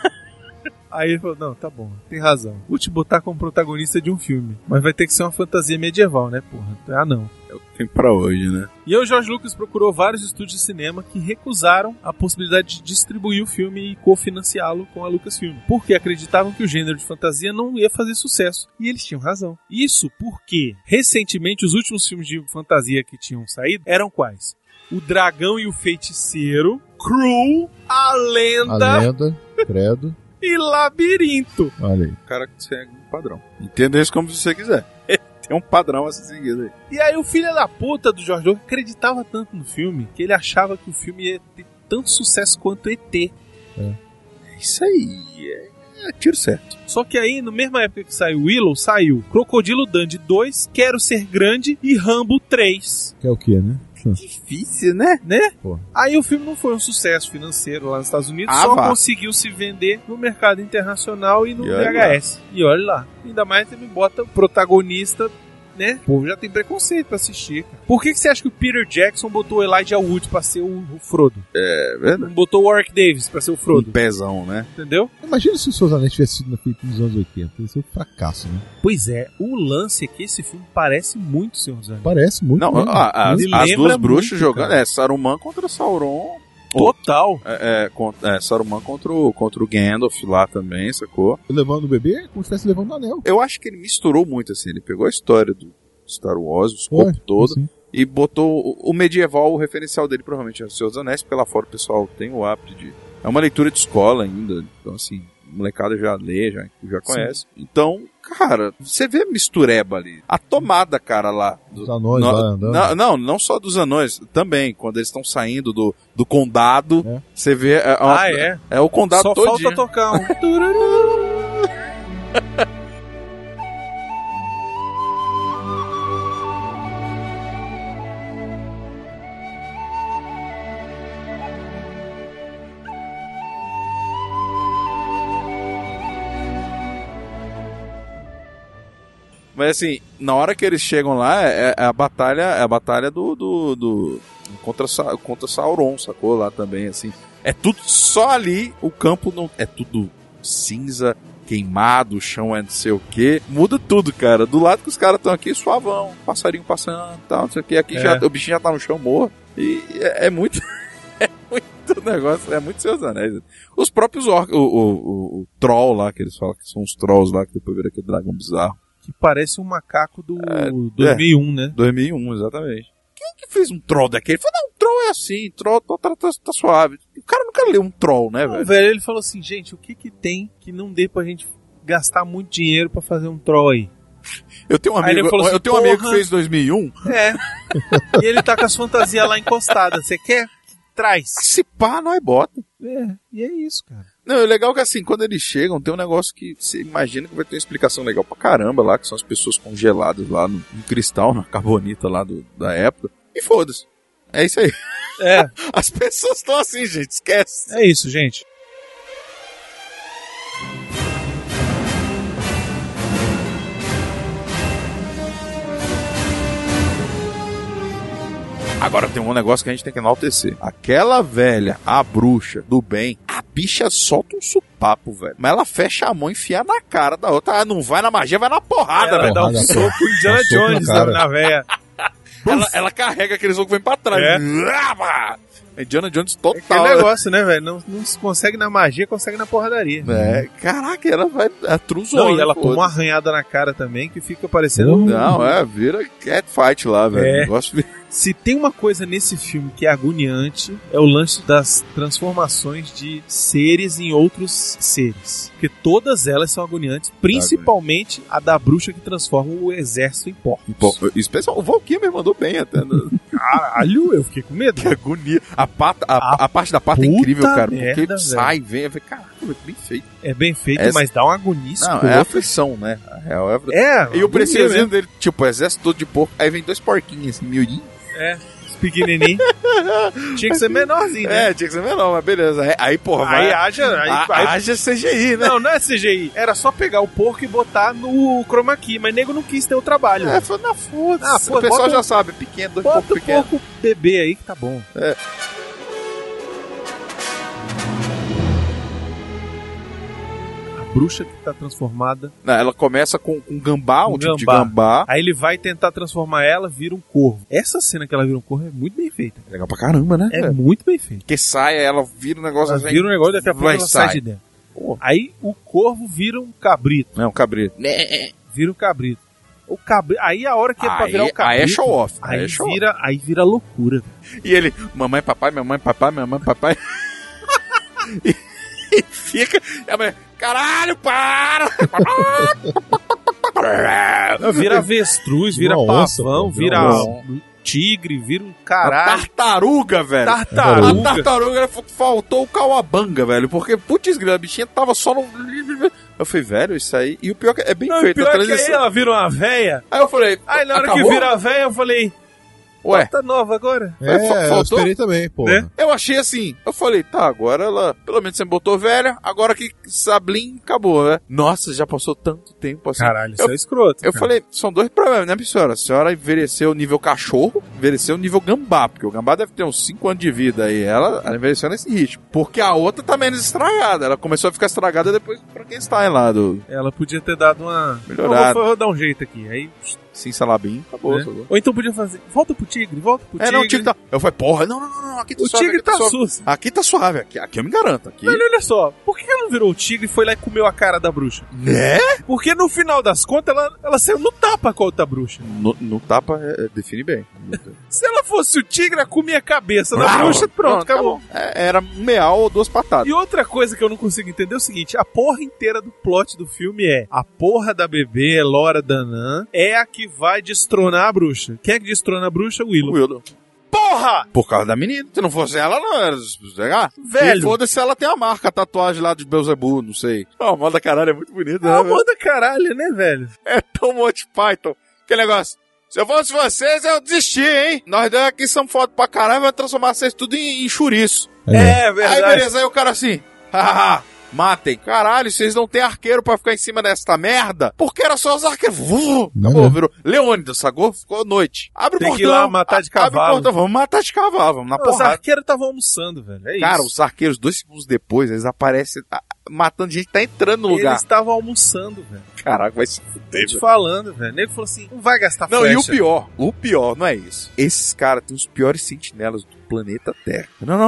Aí ele falou, não, tá bom, tem razão. Vou te botar como protagonista de um filme. Mas vai ter que ser uma fantasia medieval, né, porra? Não. É o que tem pra hoje, né? E aí o George Lucas procurou vários estúdios de cinema que recusaram a possibilidade de distribuir o filme e cofinanciá-lo com a Lucasfilm. Porque acreditavam que o gênero de fantasia não ia fazer sucesso. E eles tinham razão. Isso porque, recentemente, os últimos filmes de fantasia que tinham saído eram quais? O Dragão e o Feiticeiro, Cruel, A Lenda, Credo... e Labirinto. Olha aí. O cara que segue um padrão. Entenda isso como você quiser. Tem um padrão a ser seguido aí. E aí o filho da puta do George Lucas acreditava tanto no filme que ele achava que o filme ia ter tanto sucesso quanto ET. Isso aí é tiro certo. Só que aí, na mesma época que saiu Willow, saiu Crocodilo Dundee 2, Quero Ser Grande e Rambo 3. Que é o quê, né? Difícil, né? Porra. Aí o filme não foi um sucesso financeiro lá nos Estados Unidos, só conseguiu se vender no mercado internacional e no VHS. E olha lá. Ainda mais ele bota o protagonista, né? O povo já tem preconceito pra assistir, cara. Por que você acha que o Peter Jackson botou o Elijah Wood pra ser o Frodo? É verdade. Não botou o Warwick Davis pra ser o Frodo. Um pezão, né? Entendeu? Imagina se o Seus Anéis tivesse sido feito nos anos 80. Ia ser um fracasso, né? Pois é. O lance é que esse filme parece muito Senhor dos Anéis. Parece muito. Não, as duas bruxas jogando. Saruman contra Sauron. Total. Saruman contra o Gandalf lá também, sacou? Levando o bebê como se estivesse levando o anel. Eu acho que ele misturou muito, assim. Ele pegou a história do Star Wars, o escopo todo, assim, e botou o medieval, o referencial dele provavelmente é o Senhor dos Anéis, porque lá fora o pessoal tem o hábito de... É uma leitura de escola ainda, então assim, a molecada já lê, já conhece. Sim. Então, cara, você vê a mistureba ali. A tomada, cara, lá. Dos anões lá andando. Não só dos anões, também, quando eles estão saindo do condado, você vê... É o condado só todinho. Só falta tocar um... Mas assim, na hora que eles chegam lá, é a batalha do contra Sauron, sacou? Lá também, assim. É tudo só ali, o campo não... É tudo cinza, queimado, o chão é não sei o que. Muda tudo, cara. Do lado que os caras estão aqui, suavão, passarinho passando e tal, não sei o que. Aqui o bichinho já tá no chão morto. E é muito... É muito O negócio é muito Senhor dos Anéis. Os próprios orcs, o troll lá, que eles falam que são os trolls lá, que depois vira aquele dragão bizarro. Que parece um macaco do 2001, né? 2001, exatamente. Quem que fez um troll daquele? Ele falou, não, troll é assim, troll tá suave. O cara nunca leu um troll, né, velho? Velho, ele falou assim, gente, o que tem que não dê pra gente gastar muito dinheiro pra fazer um troll aí? Eu tenho um amigo, assim, um amigo que fez 2001. É. E ele tá com as fantasias lá encostadas. Você quer? Traz. Se pá, nós bota. E é isso, cara. Não, é legal que assim, quando eles chegam, tem um negócio que você imagina que vai ter uma explicação legal pra caramba lá, que são as pessoas congeladas lá no cristal, na carbonita lá da época. E foda-se. É isso aí. As pessoas estão assim, gente, esquece. É isso, gente. Agora tem um negócio que a gente tem que enaltecer. Aquela velha, a bruxa do bem, a bicha solta um supapo, velho. Mas ela fecha a mão e enfia na cara da outra. Ela não vai na magia, vai na porrada, velho. Ela dá um soco Indiana Jones na velha. Ela carrega aquele soco que vem pra trás. Indiana Jones total. É aquele negócio, né, velho? Não se consegue na magia, consegue na porradaria. Caraca, ela vai atruzou. Não, e ela toma uma arranhada na cara também que fica parecendo... Não, vira catfight lá, velho. Negócio... Se tem uma coisa nesse filme que é agoniante, é o lance das transformações de seres em outros seres. Porque todas elas são agoniantes, principalmente a da bruxa que transforma o exército em porcos. Especial, o Valkyrie mandou bem até. Caralho, eu fiquei com medo. Que agonia. A parte da pata é incrível, cara. Merda, porque sai, vem, eu falei, caraca, bem feito. É bem feito, mas dá uma agonia. Não, é aflição, né? A real é e o precisinho dele, tipo, exército todo de porco, aí vem 2 porquinhos, assim, miudinho. Pequenininho. Tinha que ser menorzinho, né? Tinha que ser menor, mas beleza. Aí, porra, vai. Haja CGI, né? Não é CGI. Era só pegar o porco e botar no chroma key, mas nego não quis ter o trabalho. Foi na foda-se. O pessoal já sabe, pequeno, 2 porcos pequenos. Bota o porco bebê aí que tá bom. Bruxa que tá transformada. Não, ela começa com um gambá, tipo de gambá. Aí ele vai tentar transformar ela, vira um corvo. Essa cena que ela vira um corvo é muito bem feita. É legal pra caramba, né? É muito bem feita. Porque sai, ela vira um negócio assim. Vira um negócio, daqui a pouco ela sai de dentro. Aí o corvo vira um cabrito. É um cabrito. Vira um cabrito. Aí a hora que é pra virar o cabrito. Aí é show off. Aí vira loucura. E ele, mamãe, papai, mamãe, papai, mamãe, papai. E fica. E a mulher, caralho, para! Vira avestruz, vira pavão, vira tigre, vira um caralho. Tartaruga, velho. A tartaruga faltou o cauabanga, velho. Porque, putz, a bichinha tava só no. Eu falei, velho, isso aí. E o pior que é bem feito. O pior que aí ela vira uma véia. Aí eu falei. Aí na hora que vira a véia, eu falei. Ué. Tá nova agora? Eu esperei também, pô. Né? Eu achei assim, eu falei, tá, agora ela, pelo menos você me botou velha, agora que Sablin acabou, né? Nossa, já passou tanto tempo assim. Caralho, isso é escroto. Eu falei, são 2 problemas, né, senhora? A senhora envelheceu nível cachorro, envelheceu nível gambá, porque o gambá deve ter uns 5 anos de vida aí, ela envelheceu nesse ritmo. Porque a outra tá menos estragada, ela começou a ficar estragada depois pra quem está lá do... Ela podia ter dado uma... melhorada. Vou dar um jeito aqui, aí... Sim, salabim, acabou. Ou então podia fazer, volta pro tigre. Não, o tigre tá... Eu falei, porra, não, aqui tá suave. O tigre tá suave. Aqui tá suave, aqui eu me garanto. Aqui... Mas olha só, por que ela não virou o tigre e foi lá e comeu a cara da bruxa? Né? Porque no final das contas, ela saiu no tapa com a outra bruxa. No tapa, define bem. Se ela fosse o tigre, ela comia a cabeça da bruxa, pronto, acabou. Era um meal ou 2 patadas. E outra coisa que eu não consigo entender é o seguinte, a porra inteira do plot do filme é a porra da bebê, Laura Danann, é a que vai destronar a bruxa. Quem é que destrona a bruxa? Willow. Porra! Por causa da menina. Se não fosse ela, não era. Velho. E foda-se, ela tem a marca, a tatuagem lá de Beelzebub, não sei. A moda caralho é muito bonita, né? A moda caralho, né, velho? É tão Monty Python. Que negócio. Se eu fosse vocês, eu desisti, hein? Nós dois aqui somos foda pra caralho, vai transformar vocês tudo em chouriço. É verdade. Aí beleza, aí o cara assim, hahaha. Matem. Caralho, vocês não tem arqueiro pra ficar em cima desta merda? Porque era só os arqueiros. Virou. Leônidas, sacou? Ficou noite. Abre o portão. Tem que ir lá matar de cavalo. Abre o portão. Vamos matar de cavalo, vamos na porrada. Os arqueiros estavam almoçando, velho. É cara, isso. Os arqueiros, 2 segundos depois, eles aparecem matando gente que tá entrando no lugar. Eles estavam almoçando, velho. Caraca, vai se fuder. Tô te falando, velho. Ele falou assim, não vai gastar flecha. Não, e o pior não é isso. Esses caras têm os piores sentinelas do planeta Terra. Não.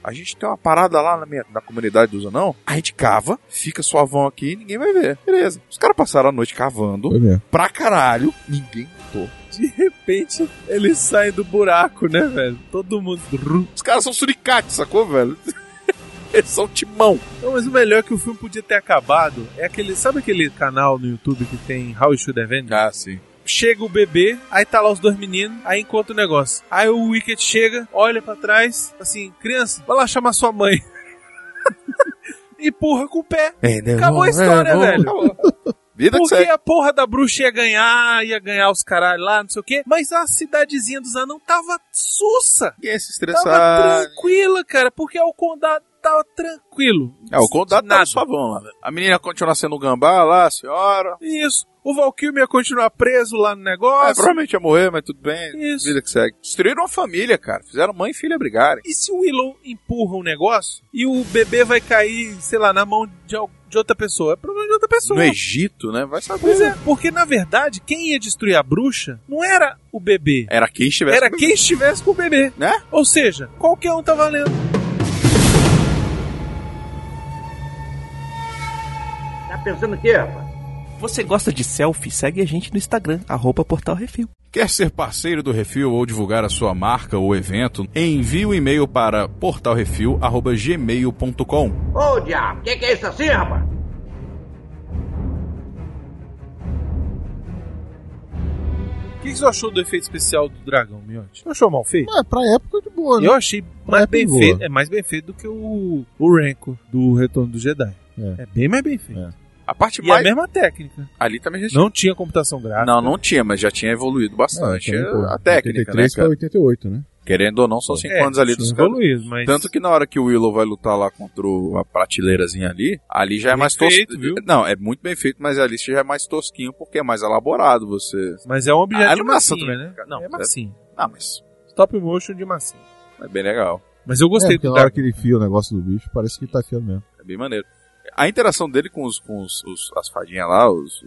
a gente tem uma parada lá na comunidade dos anão, a gente cava, fica suavão aqui e ninguém vai ver. Beleza. Os caras passaram a noite cavando pra caralho, ninguém notou. De repente, eles saem do buraco, né, velho? Todo mundo... Os caras são suricates, sacou, velho? Eles são timão. Não, mas o melhor é que o filme podia ter acabado é aquele... Sabe aquele canal no YouTube que tem How You Should Have Ended? Ah, sim. Chega o bebê, aí tá lá os dois meninos, aí encontra o negócio. Aí o Wicket chega, olha pra trás, assim, criança, vai lá chamar sua mãe. Empurra com o pé. Acabou a história, velho. Acabou. Vida porque a porra da bruxa ia ganhar os caralho lá, não sei o quê. Mas a cidadezinha dos anãos tava sussa. Ia se estressar. Tava tranquila, cara, porque o condado tava tranquilo. O condado tava suavão. A menina continua sendo um gambá lá, a senhora. Isso. O Valkyrie ia continuar preso lá no negócio. Provavelmente ia morrer, mas tudo bem. Isso. Vida que segue. Destruíram uma família, cara. Fizeram mãe e filha brigarem. E se o Willow empurra um negócio e o bebê vai cair, sei lá, na mão de outra pessoa? É problema de outra pessoa. No Egito, né? Vai saber. Pois é, porque na verdade, quem ia destruir a bruxa não era o bebê. Era quem estivesse com o bebê. Né? Ou seja, qualquer um tá valendo. Tá pensando o quê, rapaz? Você gosta de selfie? Segue a gente no Instagram, @portalrefil. Quer ser parceiro do Refil ou divulgar a sua marca ou evento? Envie um e-mail para portalrefil@gmail.com. Ô, diabo, que é isso assim, rapaz? O que você achou do efeito especial do dragão, Miotti? Você achou mal feito? Pra época de boa, né? Eu achei mais bem feito. É mais bem feito do que o Rancor do Retorno do Jedi. É bem mais bem feito. A parte mais... a mesma técnica. Ali também já tinha. Não tinha computação gráfica. Não tinha, mas já tinha evoluído bastante a técnica, 83 né, para 88, né? Querendo ou não, são 5 anos ali dos caras. Mas... Tanto que na hora que o Willow vai lutar lá contra a prateleirazinha ali já é mais tosquinho. Não, é muito bem feito, mas ali já é mais tosquinho porque é mais elaborado você. Mas é um objeto de massinha também, né? Não, é massinha. Mas... Stop motion de massinha. É bem legal. Mas eu gostei do na hora que ele enfia o negócio do bicho, parece que tá afiando mesmo. É bem maneiro. A interação dele com as fadinhas lá, os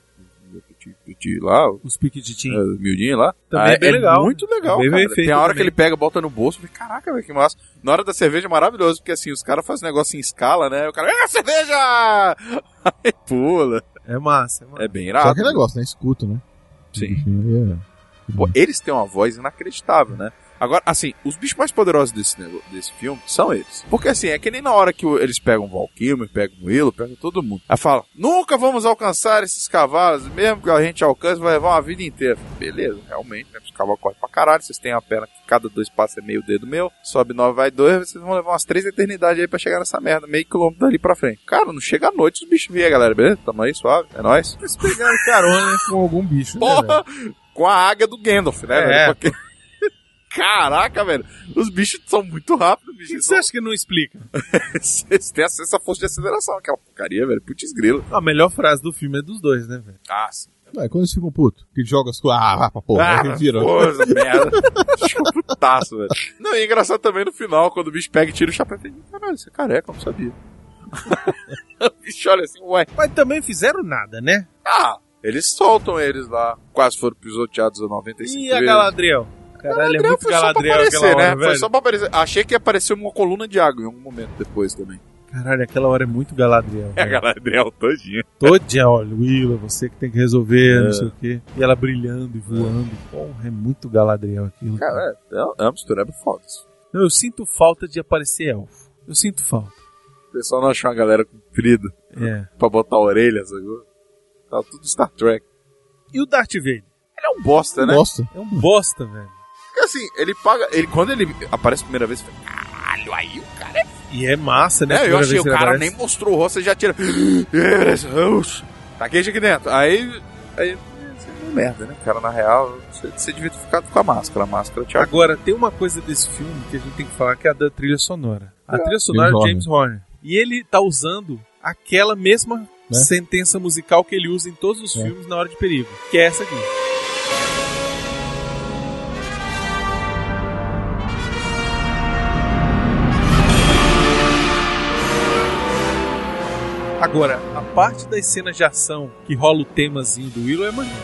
piquititinhos, os miudinhos lá, também é bem legal. Muito legal, bem cara. Tem a hora também. que ele pega, bota no bolso, caraca, velho, que massa. Na hora da cerveja é maravilhoso, porque assim, os caras fazem negócio em escala, né? O cara, cerveja! Aí pula. É massa. É bem irado. Só que negócio, né? Escuta, né? Sim. Pô, eles têm uma voz inacreditável, né? Agora, assim, os bichos mais poderosos desse filme são eles. Porque, assim, é que nem na hora que eles pegam o Valkyrie, pegam o Willow, pegam todo mundo. Aí fala, nunca vamos alcançar esses cavalos, mesmo que a gente alcance, vai levar uma vida inteira. Beleza, realmente, né? Os cavalos correm pra caralho, vocês têm a perna que cada 2 passos é meio dedo meu, sobe 9, vai 2, vocês vão levar umas 3 eternidades aí pra chegar nessa merda, meio quilômetro dali pra frente. Cara, não chega à noite os bichos vêm, galera, beleza? Tamo aí, suave, é nóis. Eles pegaram carona com algum bicho, porra, né, com a águia do Gandalf, né, velho? Porque... Caraca, velho. Os bichos são muito rápidos, bicho. O que você acha que não explica? Eles têm essa força de aceleração, aquela porcaria, velho. Putz grilo. A melhor frase do filme é dos dois, né, velho? Ah, sim. Quando eles ficam putos, que joga as coisas. Pra porra. Porra, merda. Fica putaço, velho. Não, e é engraçado também no final, quando o bicho pega e tira o chapéu. Caralho, você é careca, eu não sabia. O bicho olha assim, ué. Mas também fizeram nada, né? Eles soltam eles lá. Quase foram pisoteados a 95 vezes. E a Galadriel? Caralho, é muito Galadriel aquela hora, né? Foi só pra aparecer. Achei que ia aparecer uma coluna de água em algum momento depois também. Caralho, aquela hora é muito Galadriel. É a Galadriel todinha. Todinha, olha, Willow, você que tem que resolver, não sei o quê. E ela brilhando e voando. Porra, é muito Galadriel aquilo. Cara, é uma mistura foda. Não, eu sinto falta de aparecer elfo. Eu sinto falta. O pessoal não achou uma galera comprida. Pra botar orelhas agora. Tá tudo Star Trek. E o Darth Vader? Ele é um bosta, né? É um bosta, velho. Porque assim, ele paga. Quando ele aparece a primeira vez, eu falei, caralho, aí o cara é. E é massa, né? Eu achei, o cara nem mostrou o rosto, você já tira. Taquete aqui dentro. Aí merda, né, cara? Na real, você devia ter ficado com a máscara. A máscara tinha... Agora, tem uma coisa desse filme que a gente tem que falar, que é a da trilha sonora. A trilha sonora é do James Horner. E ele tá usando aquela mesma sentença musical que ele usa em todos os filmes na hora de perigo, que é essa aqui. Agora, a parte das cenas de ação que rola o temazinho do Willow é maneiro.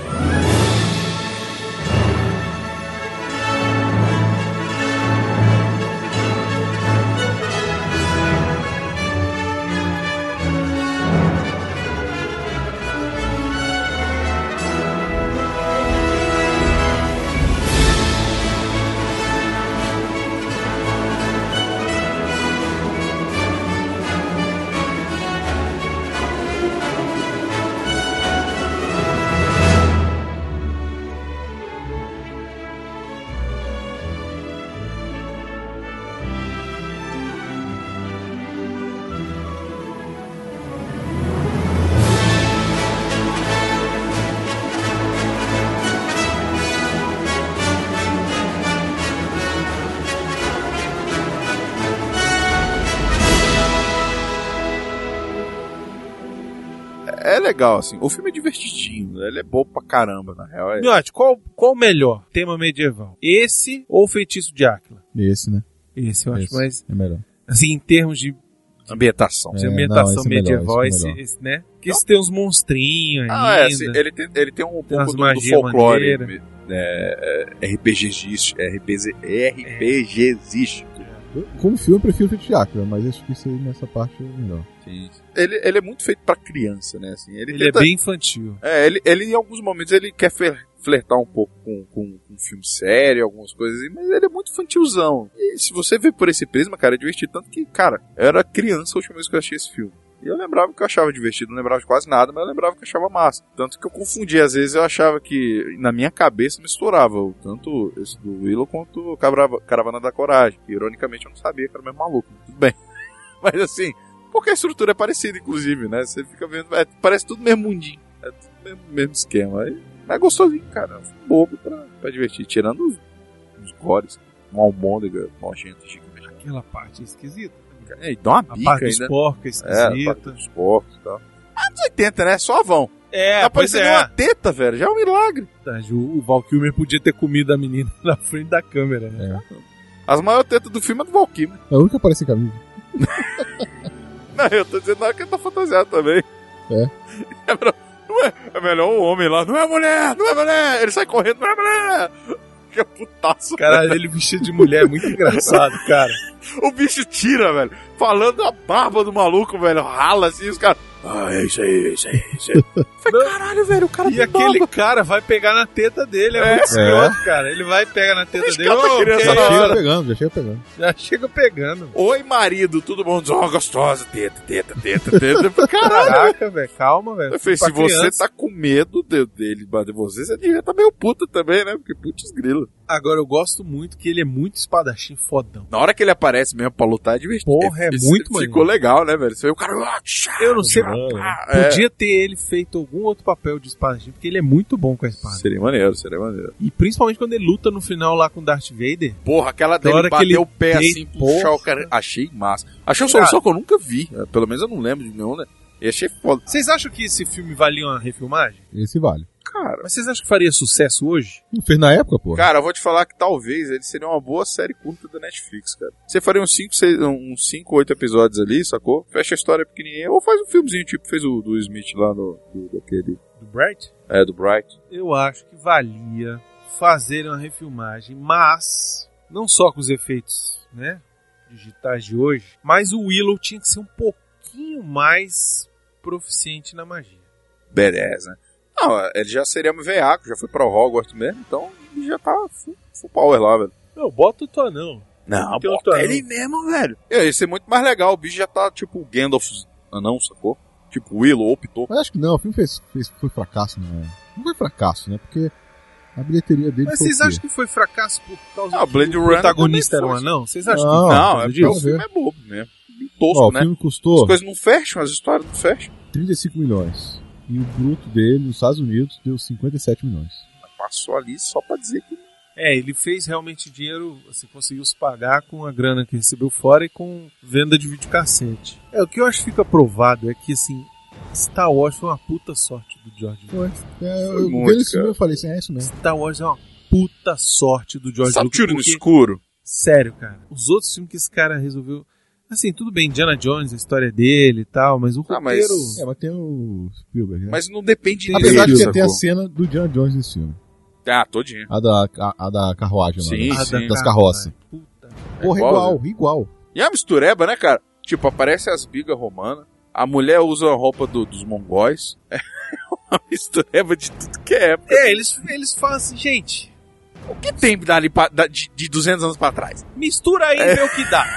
é legal, assim. O filme é divertidinho, ele é bom pra caramba, na real. Miotti, qual o melhor tema medieval? Esse ou o Feitiço de Áquila? Esse, né? Esse eu acho mais... É melhor. Assim, em termos de ambientação. Ambientação medieval, esse, né? Porque esse tem uns monstrinhos ainda. Assim, ele tem um pouco do folclore. RPGístico. Como filme, eu prefiro o Feitiço de Áquila, mas acho que isso aí nessa parte é melhor. Sim. Ele é muito feito pra criança, né? Assim, ele é bem infantil. Ele em alguns momentos ele quer flertar um pouco com um filme sério, algumas coisas assim, mas ele é muito infantilzão. E se você ver por esse prisma, cara, é divertido. Tanto que, cara, eu era criança a última vez que eu achei esse filme. E eu lembrava que eu achava divertido, não lembrava de quase nada, mas eu lembrava que eu achava massa. Tanto que eu confundia, às vezes eu achava que na minha cabeça misturava tanto esse do Willow quanto o Caravana da Coragem. E, ironicamente eu não sabia que era o mesmo maluco. Tudo bem. Mas assim, porque a estrutura é parecida, inclusive, né? Você fica vendo, parece tudo mesmo mundinho. É tudo mesmo esquema. Mas é gostosinho, cara. É um bobo pra divertir. Tirando os gores, uma almôndega nojenta gigante. Aquela parte esquisita. E dá uma bica ainda. A parte dos porcos esquisita. A parte dos porcos e tal. Anos 80, né? Só vão. Pois é. Uma teta, velho. Já é um milagre. O Val Kilmer podia ter comido a menina na frente da câmera, né? As maiores tetas do filme é do Val Kilmer. É a única que aparece em camisa. Não, eu tô dizendo que ele tá fantasiado também. É melhor o homem lá. Não é mulher. Ele sai correndo, não é mulher. Que putaço. Caralho, ele vestido de mulher é muito engraçado, cara. O bicho tira, velho. Falando a barba do maluco, velho. Rala assim, os caras. É isso aí. Caralho, velho, o cara E aquele barba. Cara vai pegar na teta dele, muito escroto, cara. Ele vai pegar na teta dele. Já chega pegando. Oi, marido, tudo bom? Gostosa, teta. Caraca, velho, calma, velho. Se você tá com medo dele bater você, você devia tá meio puta também, né? Porque putz grilo. Agora, eu gosto muito que ele é muito espadachim fodão. Na hora que ele aparece mesmo pra lutar, é divertido. Porra, é muito maneiro. Ficou legal, né, velho? Você vê o cara... Eu não sei, podia ter ele feito algum outro papel de espadachim, porque ele é muito bom com a espada. Seria maneiro. E principalmente quando ele luta no final lá com Darth Vader. Porra, aquela dele bater o pé assim, puxar o cara... Achei massa. Achei uma solução que eu nunca vi. Pelo menos eu não lembro de nenhum, né? E achei foda. Vocês acham que esse filme valia uma refilmagem? Esse vale. Cara, mas vocês acham que faria sucesso hoje? Não fez na época, pô. Cara, eu vou te falar que talvez ele seria uma boa série curta da Netflix, cara. Você faria uns 5, 8 episódios ali, sacou? Fecha a história pequenininha. Ou faz um filmezinho, tipo fez o do Smith lá daquele... Do Bright? Do Bright. Eu acho que valia fazer uma refilmagem, mas não só com os efeitos, né, digitais de hoje, mas o Willow tinha que ser um pouquinho mais proficiente na magia. Beleza, né? Não, ele já seria um veaco, já foi pra Hogwarts mesmo, então ele já tá full power lá, velho. Não, bota o teu anão. Não, bota ele mesmo, velho. Ia ser muito mais legal, o bicho já tá tipo o Gandalf anão, sacou? Tipo o Willow, optou. Mas acho que não, o filme foi fracasso, né? Não foi fracasso, né? Porque a bilheteria dele mas vocês acham que foi fracasso por causa do que o protagonista era um anão? Vocês acham que não? É porque o filme é bobo mesmo. Tosco, né? O filme custou... As coisas não fecham, as histórias não fecham. 35 milhões. E o bruto dele, nos Estados Unidos, deu 57 milhões. Passou ali só pra dizer que... ele fez realmente dinheiro, assim, conseguiu se pagar com a grana que recebeu fora e com venda de videocassete. O que eu acho que fica provado é que, assim, Star Wars foi uma puta sorte do George Lucas. Eu vendo esse filme eu falei assim, é isso mesmo. Star Wars é uma puta sorte do George Lucas. Tiro no escuro. Sério, cara. Os outros filmes que esse cara resolveu... Assim, tudo bem, Indiana Jones, a história dele e tal, mas o roteiro... Mas tem o Spielberg, né? Mas não depende dele. Apesar de que tem a cena do Indiana Jones nesse filme. Todinho. A da carruagem lá. Sim. Das carroças. Porra, igual. E a mistureba, né, cara? Tipo, aparece as bigas romanas, a mulher usa a roupa dos mongóis. É uma mistureba de tudo que é época. Eles falam assim, gente... O que tem dali de 200 anos pra trás? Mistura aí e vê o que dá.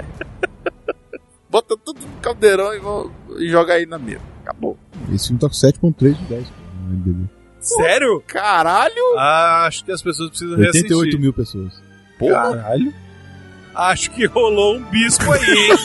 Bota tudo no caldeirão e joga aí na mesa. Acabou. Esse filme tá com 7.3 de 10. Sério? Caralho! Acho que as pessoas precisam reassistir. 88 mil pessoas. Caralho. Acho que rolou um bisco aí, hein?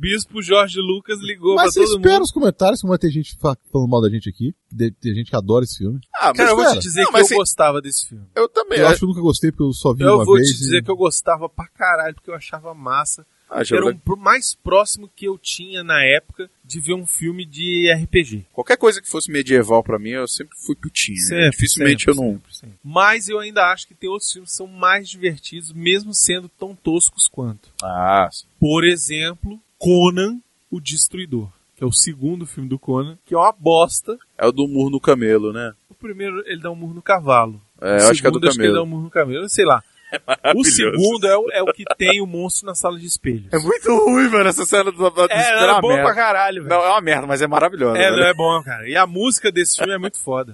Bispo Jorge Lucas ligou mas pra todo mundo. Mas espera os comentários, que vai ter gente falando mal da gente aqui. Tem gente que adora esse filme. Cara, eu vou te dizer que eu gostava desse filme. Eu também. Eu acho que eu nunca gostei, porque eu só vi uma vez. Eu vou te dizer que eu gostava pra caralho, porque eu achava massa. Era o mais próximo que eu tinha na época de ver um filme de RPG. Qualquer coisa que fosse medieval pra mim, eu sempre fui putinho. Dificilmente eu não... Sempre. Mas eu ainda acho que tem outros filmes que são mais divertidos, mesmo sendo tão toscos quanto. Por exemplo, Conan, o Destruidor, que é o segundo filme do Conan, que é uma bosta. É o do murro no camelo, né? O primeiro ele dá um murro no cavalo. Eu acho que é do camelo. Acho que ele dá um murro no camelo, sei lá. O segundo é o que tem o monstro na sala de espelhos. É muito ruim, velho, essa cena do espelho. É bom pra caralho, velho. Não, é uma merda, mas é maravilhosa. Não é bom, cara. E a música desse filme é muito foda.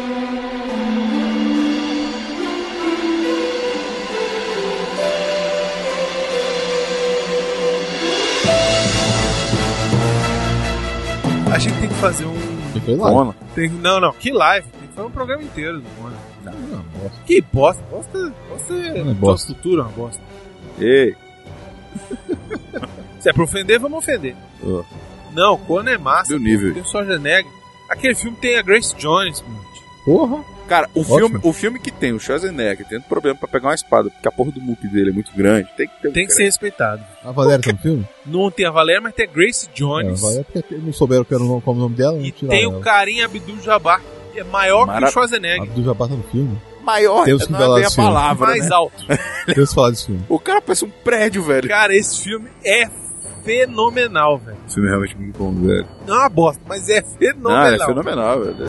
A gente tem que fazer um... Não, que live. Tem que fazer um programa inteiro do Conan. Bosta. Que bosta. Bosta é bosta. Cultura, uma bosta. Ei. Se é pra ofender, vamos ofender. Não, Conan é massa. Meu nível. Tem o Schwarzenegger. Aquele filme tem a Grace Jones, mano. Porra. Cara, o filme que tem o Schwarzenegger tendo problema pra pegar uma espada, porque a porra do muque dele é muito grande, tem que ser respeitado. A Valéria tá no filme? Não tem a Valéria, mas tem a Grace Jones. A Valéria, porque não souberam qual é o nome dela. E tem o carinha Abdul-Jabbar, que é maior que o Schwarzenegger. Abdul-Jabbar tá no filme? Maior, Temos que não é a palavra, mais alto. Temos que falar desse filme. O cara parece um prédio, velho. Cara, esse filme é fenomenal, velho. Esse filme é realmente muito bom, velho. Não é uma bosta, mas é fenomenal. É fenomenal, velho.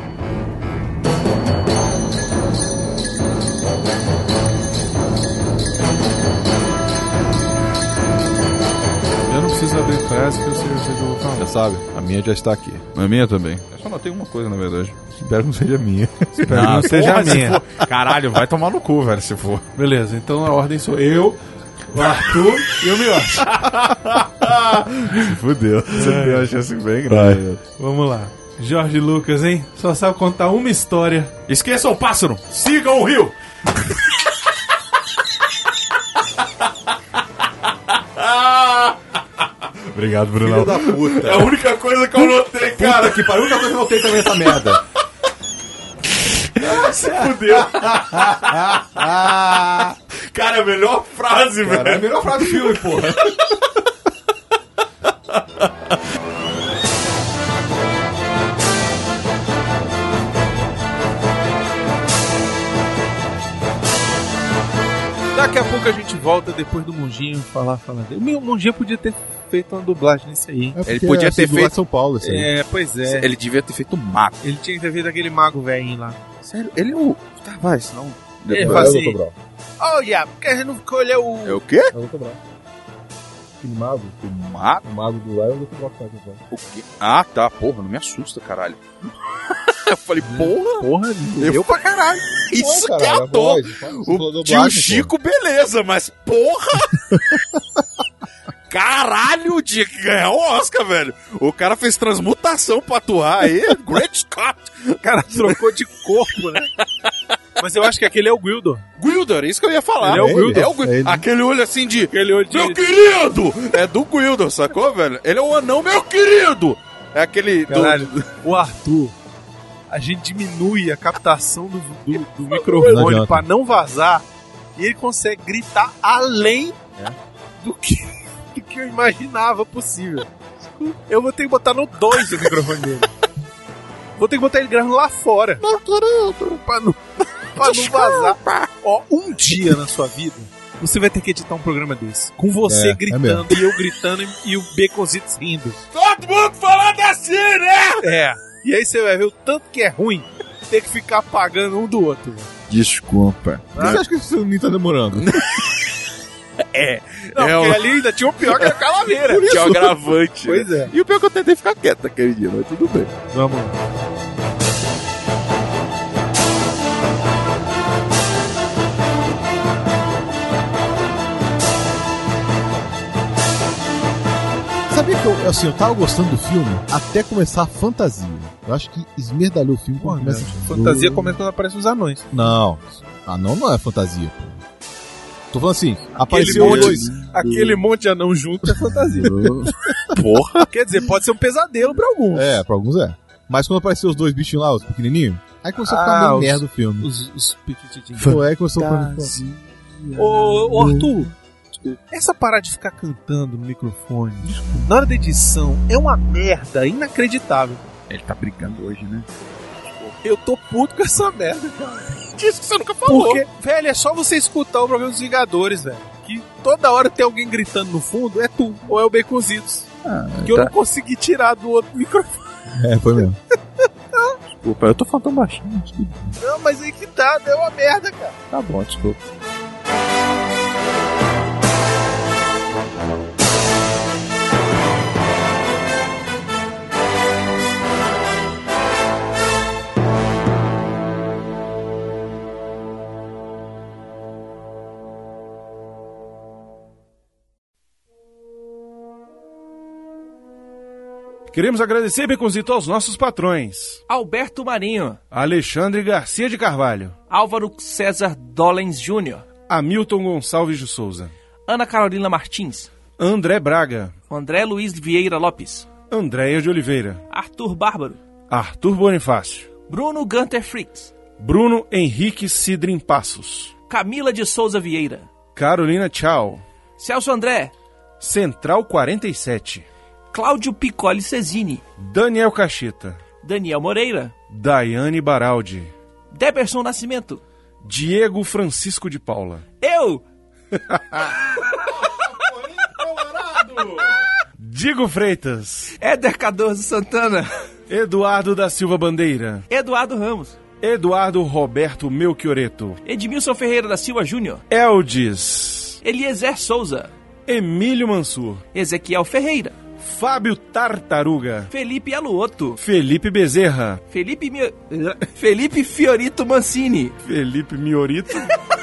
Eu não preciso abrir frase que eu sei o que eu vou falar. Já sabe, a minha já está aqui. A minha também. Eu só notei uma coisa, na verdade. Espero que não seja a minha. Espero que não seja a minha. Caralho, vai tomar no cu, velho, se for. Beleza, então a ordem sou eu, o Arthur e o Miotti. Se fudeu. Você deu uma chance bem grande. Vamos lá. Jorge Lucas, hein? Só sabe contar uma história. Esqueçam o pássaro, sigam o rio. Obrigado, Bruno. Filho da puta. É a única coisa que eu notei, cara. Puta que pariu, a única coisa que eu notei também essa merda. Se fudeu. Cara, é a melhor frase, velho. É a melhor frase do filme, porra. Daqui a pouco a gente volta depois do Monjinho falar dele. O Monjinho podia ter feito uma dublagem nisso aí. Ele podia ter feito São Paulo, isso aí. Pois é. Ele devia ter feito um mago. Ele tinha que ter feito aquele mago velhinho lá. Sério, ele é o... Tá, vai, senão... Ele faz assim... Olha, porque a gente não ficou, ele é o... É o quê? É o Dr. Brown. Aquele mago. O mago? O mago do lá é o Dr. Brown que faz o quê? Ah, tá, porra, não me assusta, caralho. Eu falei, porra, eu pra caralho. Isso que é ator. O tio Chico, beleza, mas porra! Caralho, o dia que ganhar o Oscar, velho. O cara fez transmutação pra atuar aí. Great Scott. O cara trocou de corpo, né? Mas eu acho que aquele é o Gwildor. Gwildor, é isso que eu ia falar. Ele é o Gwildor. É o Gwildor. Aquele olho assim de... Aquele olho de... Meu querido! É do Gwildor, sacou, velho? Ele é o anão, meu querido! É aquele... Caralho, o Arthur... A gente diminui a captação do microfone pra não vazar e ele consegue gritar além do que eu imaginava possível. Eu vou ter que botar no 2 o microfone dele. Vou ter que botar ele gravando lá fora. Pra não vazar. Ó, um dia na sua vida, você vai ter que editar um programa desse. Com você gritando e eu gritando e o Baconzitos rindo. Todo mundo falando assim, né? E aí você vai ver o tanto que é ruim ter que ficar apagando um do outro. Desculpa. Por que você acha que esse filme tá demorando? Não, porque ali ainda tinha o pior que era a calaveira. Tinha o agravante. Pois é. E o pior que eu tentei ficar quieto aquele dia, mas tudo bem. Vamos lá. Sabia que eu tava gostando do filme até começar a fantasia. Eu acho que esmerdalhou o filme quando começa fantasia começa quando aparecem os anões. Não, anão não é fantasia. Tô falando assim, apareceu aquele monte de anão junto é fantasia. Porra. Quer dizer, pode ser um pesadelo pra alguns. Pra alguns é. Mas quando apareceu os 2 bichinhos lá, os pequenininhos, aí começou a ficar meio merda o filme. Os pequenininhos. Pô, aí começou a Ô, Arthur, essa parada de ficar cantando no microfone, na hora da edição, é uma merda inacreditável. Ele tá brincando hoje, né? Eu tô puto com essa merda, cara. Disso que você nunca falou. Porque, velho, é só você escutar o programa dos Vingadores, velho. Que toda hora tem alguém gritando no fundo, é tu, ou é o Baconzitos. Que eu não consegui tirar do outro microfone. Foi mesmo. Desculpa, eu tô falando tão baixinho. Desculpa. Não, mas aí que tá, deu uma merda, cara. Tá bom, desculpa. Queremos agradecer, Baconzito, aos nossos patrões. Alberto Marinho. Alexandre Garcia de Carvalho. Álvaro César Dollens Jr. Hamilton Gonçalves de Souza. Ana Carolina Martins. André Braga. André Luiz Vieira Lopes. Andréia de Oliveira. Arthur Bárbaro. Arthur Bonifácio. Bruno Gunter Fricks. Bruno Henrique Cidrim Passos. Camila de Souza Vieira. Carolina Tchau. Celso André. Central 47. Cláudio Piccoli Cesini. Daniel Cacheta. Daniel Moreira. Daiane Baraldi. Deberson Nascimento. Diego Francisco de Paula. Eu! Digo Freitas. Éder Cardoso Santana. Eduardo da Silva Bandeira. Eduardo Ramos. Eduardo Roberto Melchioreto. Edmilson Ferreira da Silva Júnior. Eldis. Eliezer Souza. Emílio Mansur. Ezequiel Ferreira. Fábio Tartaruga. Felipe Aluoto. Felipe Bezerra. Felipe Fiorito Mancini. Felipe Miorito.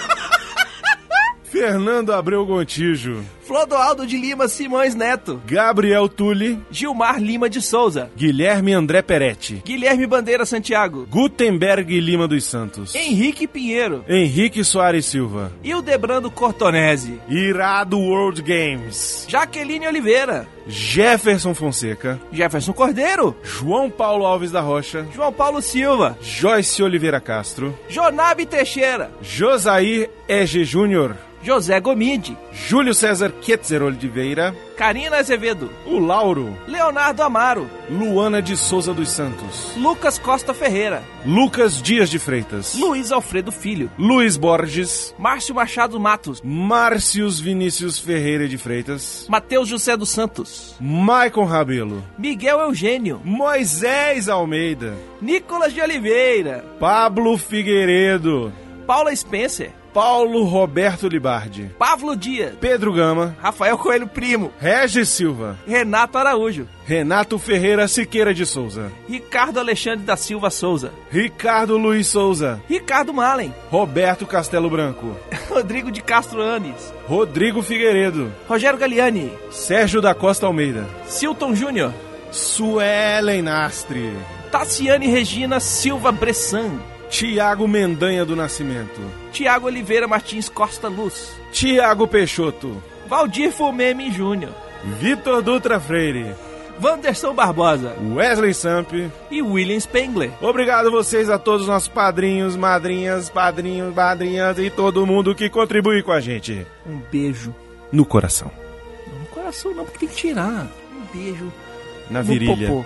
Fernando Abreu Gontijo. Flodoaldo de Lima Simões Neto. Gabriel Tulli. Gilmar Lima de Souza. Guilherme André Peretti. Guilherme Bandeira Santiago. Gutenberg Lima dos Santos. Henrique Pinheiro. Henrique Soares Silva. Hildebrando Cortonese. Irado World Games. Jaqueline Oliveira. Jefferson Fonseca. Jefferson Cordeiro. João Paulo Alves da Rocha. João Paulo Silva. Joyce Oliveira Castro. Jonabe Teixeira. Josair Ege Júnior. José Gomide. Júlio César Quetzer Oliveira. Karina Azevedo. O Lauro. Leonardo Amaro. Luana de Souza dos Santos. Lucas Costa Ferreira. Lucas Dias de Freitas. Luiz Alfredo Filho. Luiz Borges. Márcio Machado Matos. Márcios Vinícius Ferreira de Freitas. Mateus José dos Santos. Maicon Rabelo. Miguel Eugênio. Moisés Almeida. Nicolas de Oliveira. Pablo Figueiredo. Paula Spencer. Paulo Roberto Libardi. Pavlo Dias. Pedro Gama. Rafael Coelho Primo. Regis Silva. Renato Araújo. Renato Ferreira Siqueira de Souza. Ricardo Alexandre da Silva Souza. Ricardo Luiz Souza. Ricardo Malen. Roberto Castelo Branco. Rodrigo de Castro Anes. Rodrigo Figueiredo. Rogério Galiani. Sérgio da Costa Almeida. Silton Júnior. Suelen Nastre. Tassiane Regina Silva Bressan. Tiago Mendanha do Nascimento. Tiago Oliveira Martins Costa Luz. Tiago Peixoto. Valdir Fumemi Júnior. Vitor Dutra Freire. Wanderson Barbosa. Wesley Samp. E William Spengler. Obrigado a vocês, a todos os nossos padrinhos, madrinhas, padrinhos, madrinhas e todo mundo que contribui com a gente. Um beijo. No coração. Não, no coração não, porque tem que tirar. Um beijo. Na virilha. Popô.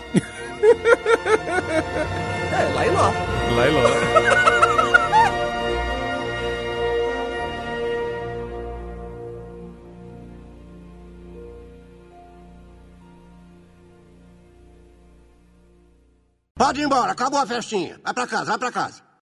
Lá e lá. Lá e lá. Pode ir embora, acabou a festinha. Vai pra casa, vai pra casa.